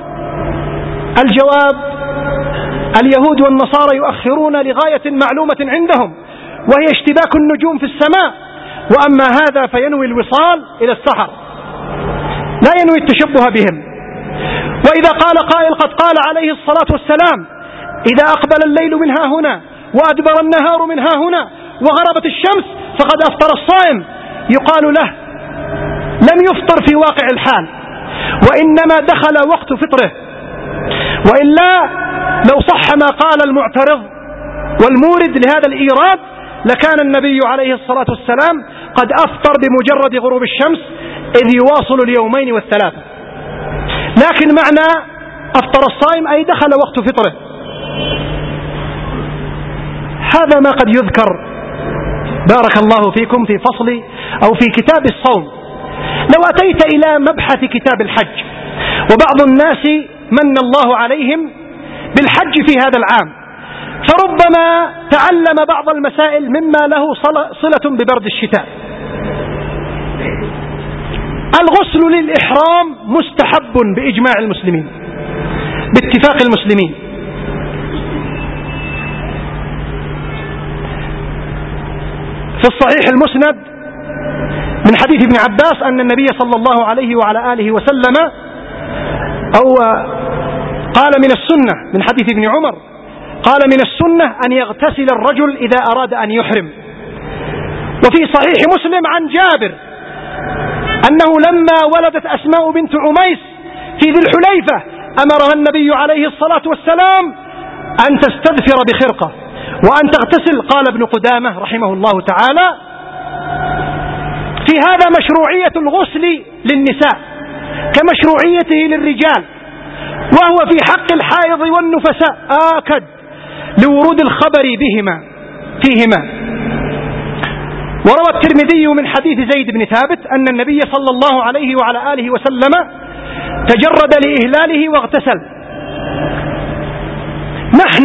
الجواب: اليهود والنصارى يؤخرون لغاية معلومة عندهم، وهي اشتباك النجوم في السماء، وأما هذا فينوي الوصال إلى السحر، لا ينوي التشبه بهم. وإذا قال قائل: قد قال عليه الصلاة والسلام: إذا أقبل الليل من ها هنا وأدبر النهار من ها هنا وغربت الشمس فقد أفطر الصائم، يقال له: لم يفطر في واقع الحال، وإنما دخل وقت فطره. وإلا لو صح ما قال المعترض والمورد لهذا الإيراد لكان النبي عليه الصلاة والسلام قد أفطر بمجرد غروب الشمس، إذ يواصل اليومين والثلاثة. لكن معنى أفطر الصائم أي دخل وقت فطره. هذا ما قد يذكر بارك الله فيكم في فصل أو في كتاب الصوم. لو أتيت إلى مبحث كتاب الحج، وبعض الناس من الله عليهم بالحج في هذا العام، فربما تعلم بعض المسائل مما له صلة ببرد الشتاء. الغسل للإحرام مستحب بإجماع المسلمين، باتفاق المسلمين. في الصحيح المسند من حديث ابن عباس أن النبي صلى الله عليه وعلى آله وسلم أو قال من السنة من حديث ابن عمر قال: من السنة أن يغتسل الرجل إذا أراد أن يحرم. وفي صحيح مسلم عن جابر أنه لما ولدت أسماء بنت عميس في ذي الحليفة أمرها النبي عليه الصلاة والسلام أن تستذفر بخرقة وأن تغتسل. قال ابن قدامة رحمه الله تعالى: في هذا مشروعية الغسل للنساء كمشروعيته للرجال، وهو في حق الحائض والنفساء آكد لورود الخبر بهما فيهما. وروى الترمذي من حديث زيد بن ثابت أن النبي صلى الله عليه وعلى آله وسلم تجرد لإهلاله واغتسل، نحن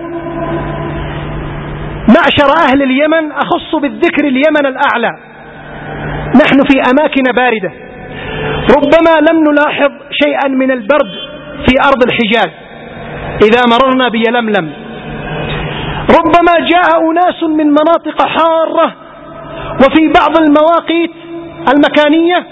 معشر أهل اليمن، أخص بالذكر اليمن الأعلى، نحن في أماكن باردة، ربما لم نلاحظ شيئا من البرد في أرض الحجاز إذا مررنا بيلملم. ربما جاء أناس من مناطق حارة وفي بعض المواقيت المكانية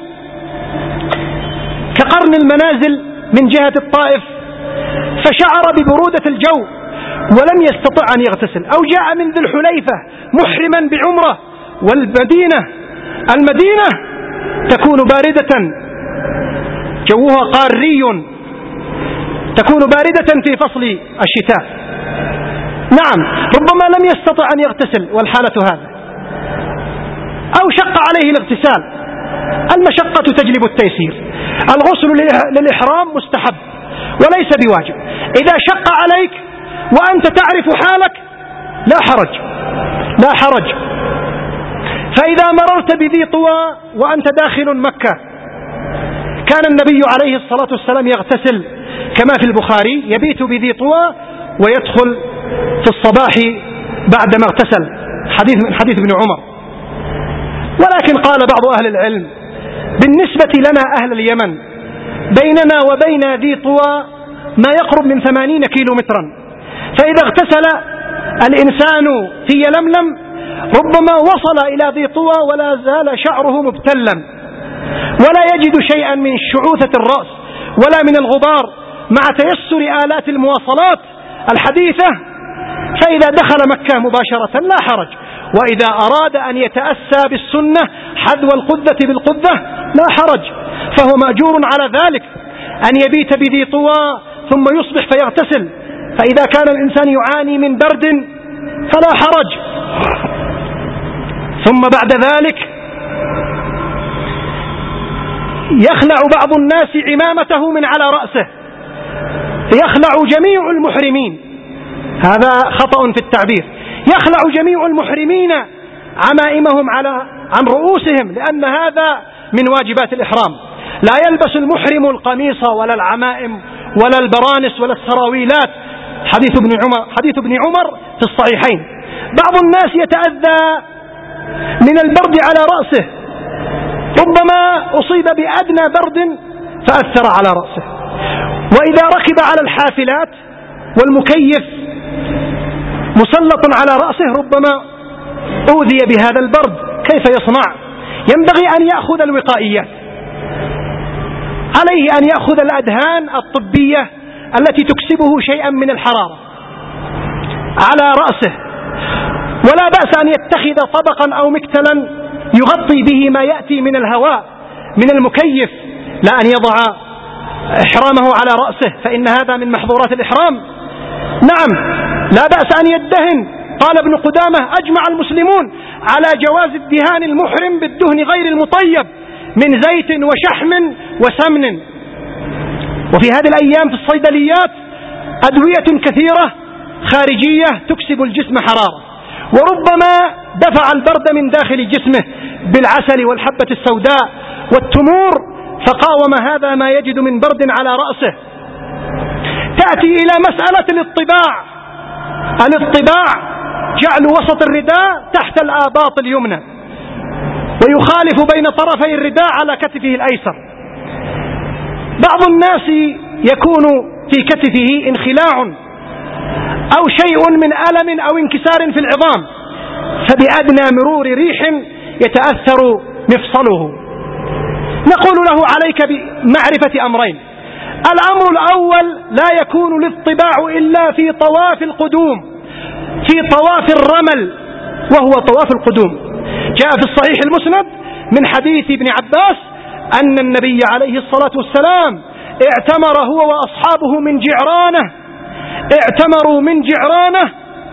كقرن المنازل من جهة الطائف، فشعر ببرودة الجو ولم يستطع أن يغتسل، أو جاء من ذي الحليفة محرما بعمرة، والمدينة المدينة تكون باردة، جوها قاري، تكون باردة في فصل الشتاء. نعم، ربما لم يستطع أن يغتسل والحالة هذا، أو شق عليه الاغتسال. المشقة تجلب التيسير. الغسل للإحرام مستحب وليس بواجب. إذا شق عليك وأنت تعرف حالك لا حرج، لا حرج. فإذا مررت بذي طوى وأنت داخل مكة، كان النبي عليه الصلاة والسلام يغتسل كما في البخاري، يبيت بذي طوى ويدخل في الصباح بعدما اغتسل، حديث من حديث ابن عمر. ولكن قال بعض أهل العلم بالنسبة لنا أهل اليمن بيننا وبين ذي طوى ما يقرب من ثمانين كيلو مترا، فإذا اغتسل الإنسان في يلملم ربما وصل إلى ذي طوى ولا زال شعره مبتلا، ولا يجد شيئا من شعوثة الرأس ولا من الغبار، مع تيسر آلات المواصلات الحديثة. فإذا دخل مكة مباشرة لا حرج. وإذا أراد أن يتأسى بالسنة حذو القذة بالقذة لا حرج، فهو مأجور على ذلك، أن يبيت بذي طوى ثم يصبح فيغتسل. فإذا كان الإنسان يعاني من برد فلا حرج. ثم بعد ذلك يخلع بعض الناس عمامته من على رأسه، يخلع جميع المحرمين، هذا خطأ في التعبير، يخلع جميع المحرمين عمائمهم على عن رؤوسهم، لأن هذا من واجبات الإحرام. لا يلبس المحرم القميص ولا العمائم ولا البرانس ولا السراويلات، حديث ابن عمر حديث ابن عمر في الصحيحين. بعض الناس يتأذى من البرد على رأسه، ربما أصيب بأدنى برد فأثر على رأسه. وإذا ركب على الحافلات والمكيف مسلط على رأسه ربما أوذي بهذا البرد، كيف يصنع؟ ينبغي أن يأخذ الوقائيات، عليه أن يأخذ الأدهان الطبية التي تكسبه شيئا من الحرارة على رأسه، ولا بأس أن يتخذ طبقا أو مكتلا يغطي به ما يأتي من الهواء من المكيف، لا أن يضع إحرامه على رأسه، فإن هذا من محظورات الإحرام. نعم، لا بأس أن يدهن. قال ابن قدامة أجمع المسلمون على جواز الدهان المحرم بالدهن غير المطيب من زيت وشحم وسمن. وفي هذه الأيام في الصيدليات أدوية كثيرة خارجية تكسب الجسم حرارة، وربما دفع البرد من داخل جسمه بالعسل والحبة السوداء والتمور، فقاوم هذا ما يجد من برد على رأسه. تأتي إلى مسألة الاطباع. الاطباع جعل وسط الرداء تحت الآباط اليمنى، ويخالف بين طرفي الرداء على كتفه الأيسر. بعض الناس يكون في كتفه انخلاع أو شيء من ألم أو انكسار في العظام، فبأدنى مرور ريح يتأثر مفصله. نقول له عليك بمعرفة أمرين. الأمر الأول، لا يكون الاطباع إلا في طواف القدوم، في طواف الرمل وهو طواف القدوم. جاء في الصحيح المسند من حديث ابن عباس أن النبي عليه الصلاة والسلام اعتمر هو وأصحابه من جعرانة، اعتمروا من جعرانة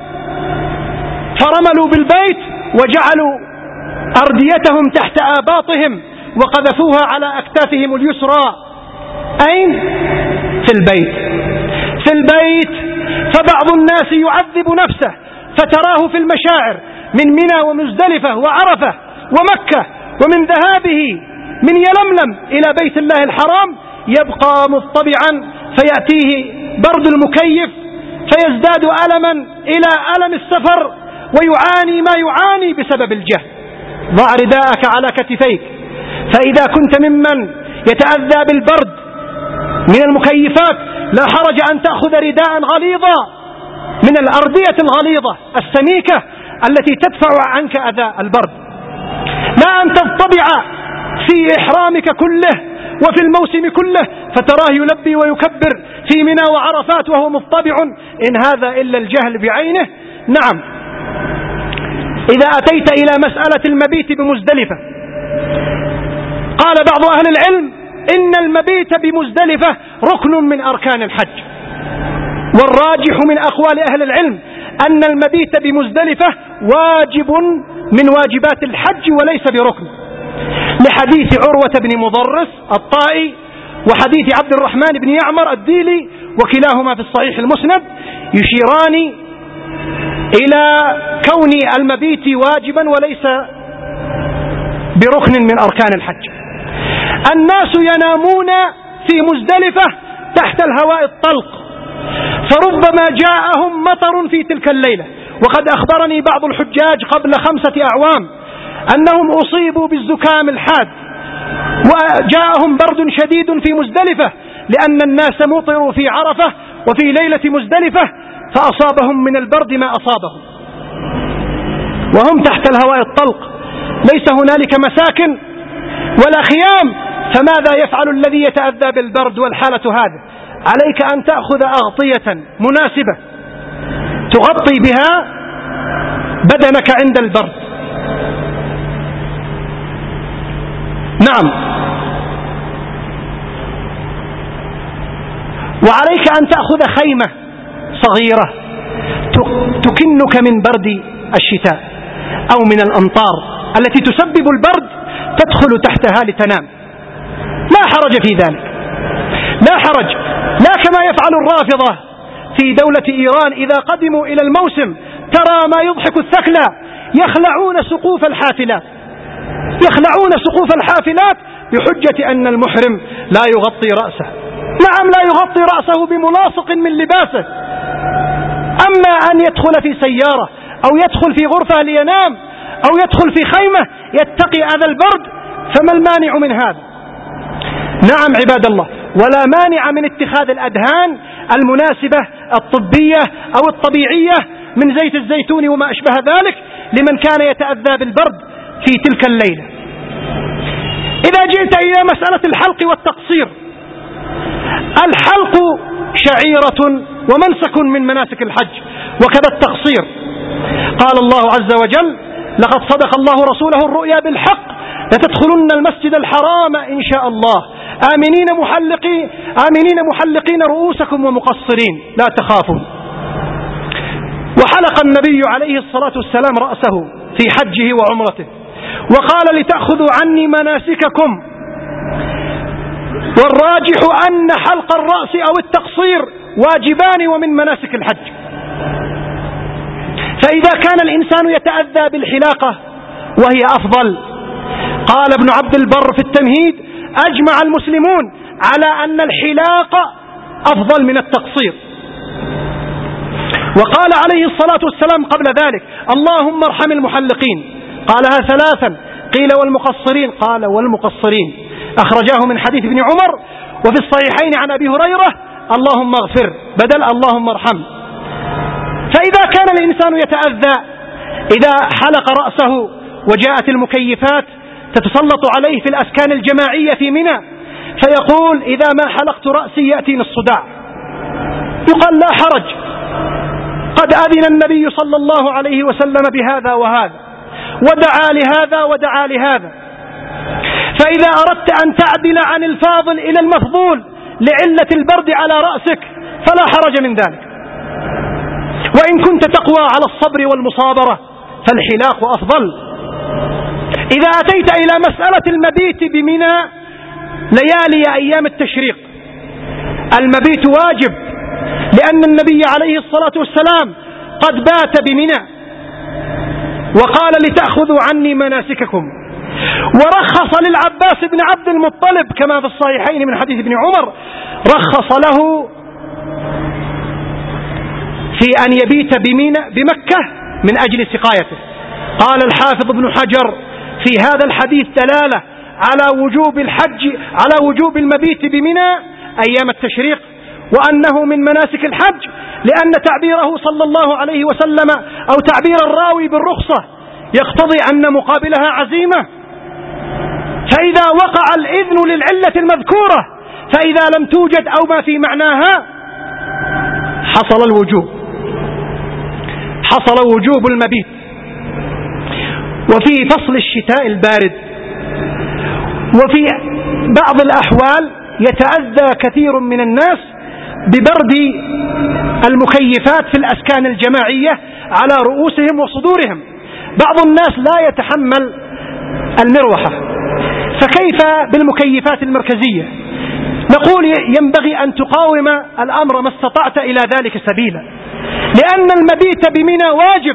فرملوا بالبيت وجعلوا أرديتهم تحت آباطهم وقذفوها على أكتافهم اليسرى. أين؟ في البيت، في البيت. فبعض الناس يعذب نفسه فتراه في المشاعر من منى ومزدلفة وعرفة ومكة ومن ذهابه من يلملم إلى بيت الله الحرام يبقى مضطبعا، فيأتيه برد المكيف فيزداد ألما إلى ألم السفر ويعاني ما يعاني بسبب الجهل. ضع رداءك على كتفيك، فإذا كنت ممن يتأذى بالبرد من المكيفات لا حرج أن تأخذ رداء غليظا من الأردية الغليظة السميكة التي تدفع عنك أذى البرد. لا أن تطبع في إحرامك كله وفي الموسم كله فتراه يلبي ويكبر في منى وعرفات وهو مطبع، إن هذا إلا الجهل بعينه. نعم، إذا أتيت إلى مسألة المبيت بمزدلفة، قال بعض أهل العلم إن المبيت بمزدلفة ركن من أركان الحج، والراجح من أقوال أهل العلم أن المبيت بمزدلفة واجب من واجبات الحج وليس بركن، لحديث عروة بن مضرس الطائي وحديث عبد الرحمن بن يعمر الديلي، وكلاهما في الصحيح المسند، يشيران إلى كون المبيت واجبا وليس بركن من أركان الحج. الناس ينامون في مزدلفة تحت الهواء الطلق، فربما جاءهم مطر في تلك الليلة. وقد أخبرني بعض الحجاج قبل خمسة أعوام أنهم أصيبوا بالزكام الحاد وجاءهم برد شديد في مزدلفة، لأن الناس مطروا في عرفة وفي ليلة مزدلفة فأصابهم من البرد ما أصابهم وهم تحت الهواء الطلق، ليس هنالك مساكن ولا خيام، فماذا يفعل الذي يتأذى بالبرد والحالة هذه؟ عليك أن تأخذ أغطية مناسبة تغطي بها بدنك عند البرد. نعم، وعليك أن تأخذ خيمة صغيرة تكنك من برد الشتاء أو من الأمطار التي تسبب البرد، تدخل تحتها لتنام، لا حرج في ذلك، لا حرج. لا كما يفعل الرافضة في دولة إيران إذا قدموا إلى الموسم، ترى ما يضحك الثكلى، يخلعون سقوف الحافلات، يخلعون سقوف الحافلات بحجة أن المحرم لا يغطي رأسه. نعم، لا يغطي رأسه بملاصق من لباسه، أما أن يدخل في سيارة أو يدخل في غرفة لينام أو يدخل في خيمة يتقي أذى البرد، فما المانع من هذا؟ نعم عباد الله، ولا مانع من اتخاذ الأدهان المناسبة الطبية أو الطبيعية من زيت الزيتون وما أشبه ذلك لمن كان يتأذى بالبرد في تلك الليلة. إذا جئت إلى مسألة الحلق والتقصير، الحلق شعيرة ومنسك من مناسك الحج، وكذا التقصير. قال الله عز وجل: لقد صدق الله رسوله الرؤيا بالحق لتدخلن المسجد الحرام إن شاء الله آمنين محلقين آمنين محلقين رؤوسكم ومقصرين لا تخافون. وحلق النبي عليه الصلاة والسلام رأسه في حجه وعمرته، وقال: لتأخذوا عني مناسككم. والراجح أن حلق الرأس أو التقصير واجبان ومن مناسك الحج. فإذا كان الإنسان يتأذى بالحلاقة وهي أفضل، قال ابن عبد البر في التمهيد: أجمع المسلمون على أن الحلاقة أفضل من التقصير. وقال عليه الصلاة والسلام قبل ذلك: اللهم ارحم المحلقين، قالها ثلاثا، قيل والمقصرين، قال والمقصرين. أخرجاه من حديث ابن عمر، وفي الصحيحين عن أبي هريرة: اللهم اغفر بدل اللهم ارحم. فإذا كان الإنسان يتأذى إذا حلق رأسه وجاءت المكيفات تتسلط عليه في الأسكان الجماعية في منى، فيقول: إذا ما حلقت رأسي يأتيني الصداع، يقال: لا حرج، قد أذن النبي صلى الله عليه وسلم بهذا وهذا، ودعا لهذا ودعا لهذا. فإذا أردت أن تعدل عن الفاضل إلى المفضول لعلة البرد على رأسك فلا حرج من ذلك. وإن كنت تقوى على الصبر والمصابرة فالحلاق أفضل. إذا أتيت إلى مسألة المبيت بمنى ليالي أيام التشريق، المبيت واجب، لأن النبي عليه الصلاة والسلام قد بات بمنى وقال: لتأخذوا عني مناسككم. ورخص للعباس بن عبد المطلب كما في الصحيحين من حديث ابن عمر، رخص له في أن يبيت بمكة من أجل سقايته. قال الحافظ ابن حجر في هذا الحديث دلالة على وجوب الحج على وجوب المبيت بمنى أيام التشريق، وأنه من مناسك الحج، لأن تعبيره صلى الله عليه وسلم أو تعبير الراوي بالرخصة يقتضي أن مقابلها عزيمة. فإذا وقع الإذن للعلة المذكورة، فإذا لم توجد أو ما في معناها حصل الوجوب حصل وجوب المبيت. وفي فصل الشتاء البارد وفي بعض الأحوال يتأذى كثير من الناس ببرد المكيفات في الأسكان الجماعية على رؤوسهم وصدورهم. بعض الناس لا يتحمل المروحة، فكيف بالمكيفات المركزية؟ نقول ينبغي أن تقاوم الأمر ما استطعت إلى ذلك سبيلا، لأن المبيت بمنى واجب.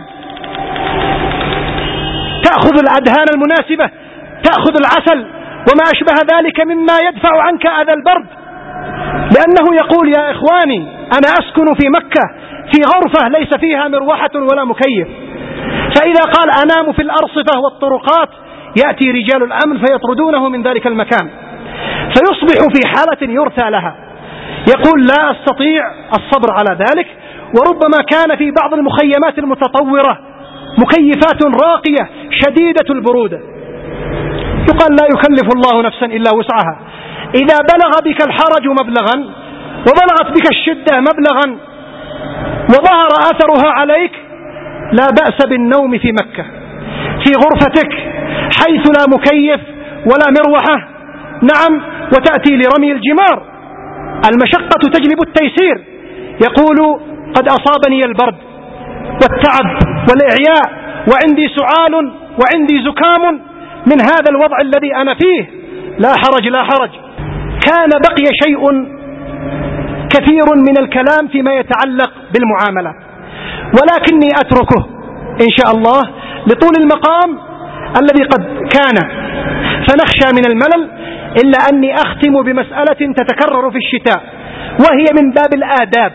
تأخذ الأدهان المناسبة، تأخذ العسل وما أشبه ذلك مما يدفع عنك أذى البرد، لأنه يقول يا إخواني أنا أسكن في مكة في غرفة ليس فيها مروحة ولا مكيف، فإذا قال أنام في الأرصفة والطرقات يأتي رجال الأمن فيطردونه من ذلك المكان، فيصبح في حالة يرثى لها، يقول لا أستطيع الصبر على ذلك. وربما كان في بعض المخيمات المتطورة مكيفات راقية شديدة البرودة، يقال لا يكلف الله نفسا إلا وسعها. إذا بلغ بك الحرج مبلغا وبلغت بك الشدة مبلغا وظهر أثرها عليك، لا بأس بالنوم في مكة في غرفتك حيث لا مكيف ولا مروحة. نعم، وتأتي لرمي الجمار، المشقة تجلب التيسير. يقول قد أصابني البرد والتعب والإعياء وعندي سعال وعندي زكام من هذا الوضع الذي أنا فيه، لا حرج لا حرج. كان بقي شيء كثير من الكلام فيما يتعلق بالمعاملة، ولكني أتركه إن شاء الله لطول المقام الذي قد كان، فنخشى من الملل، إلا أني أختم بمسألة تتكرر في الشتاء، وهي من باب الآداب.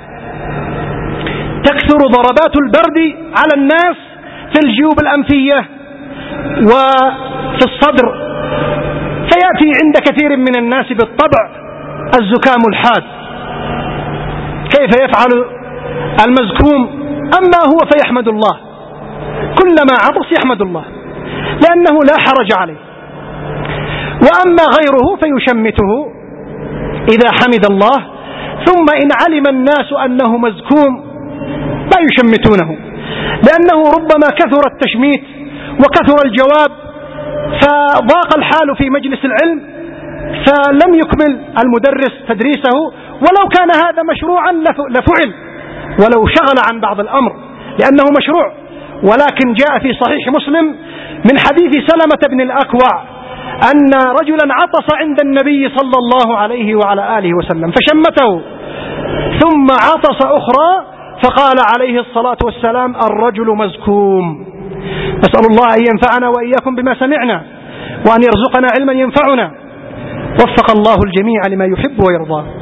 تكثر ضربات البرد على الناس في الجيوب الأنفية وفي الصدر، فيأتي عند كثير من الناس بالطبع الزكام الحاد. كيف يفعل المزكوم؟ أما هو فيحمد الله، كلما عطس يحمد الله لأنه لا حرج عليه، وأما غيره فيشمته إذا حمد الله، ثم إن علم الناس أنه مزكوم لا يشمتونه، لأنه ربما كثر التشميت وكثر الجواب فضاق الحال في مجلس العلم، فلم يكمل المدرس تدريسه، ولو كان هذا مشروعا لفعل ولو شغل عن بعض الأمر لأنه مشروع. ولكن جاء في صحيح مسلم من حديث سلمة بن الأكوع أن رجلا عطس عند النبي صلى الله عليه وعلى آله وسلم فشمته، ثم عطس أخرى فقال عليه الصلاة والسلام الرجل مزكوم. نسأل الله أن ينفعنا وإياكم بما سمعنا، وأن يرزقنا علما ينفعنا. وفق الله الجميع لما يحب ويرضى.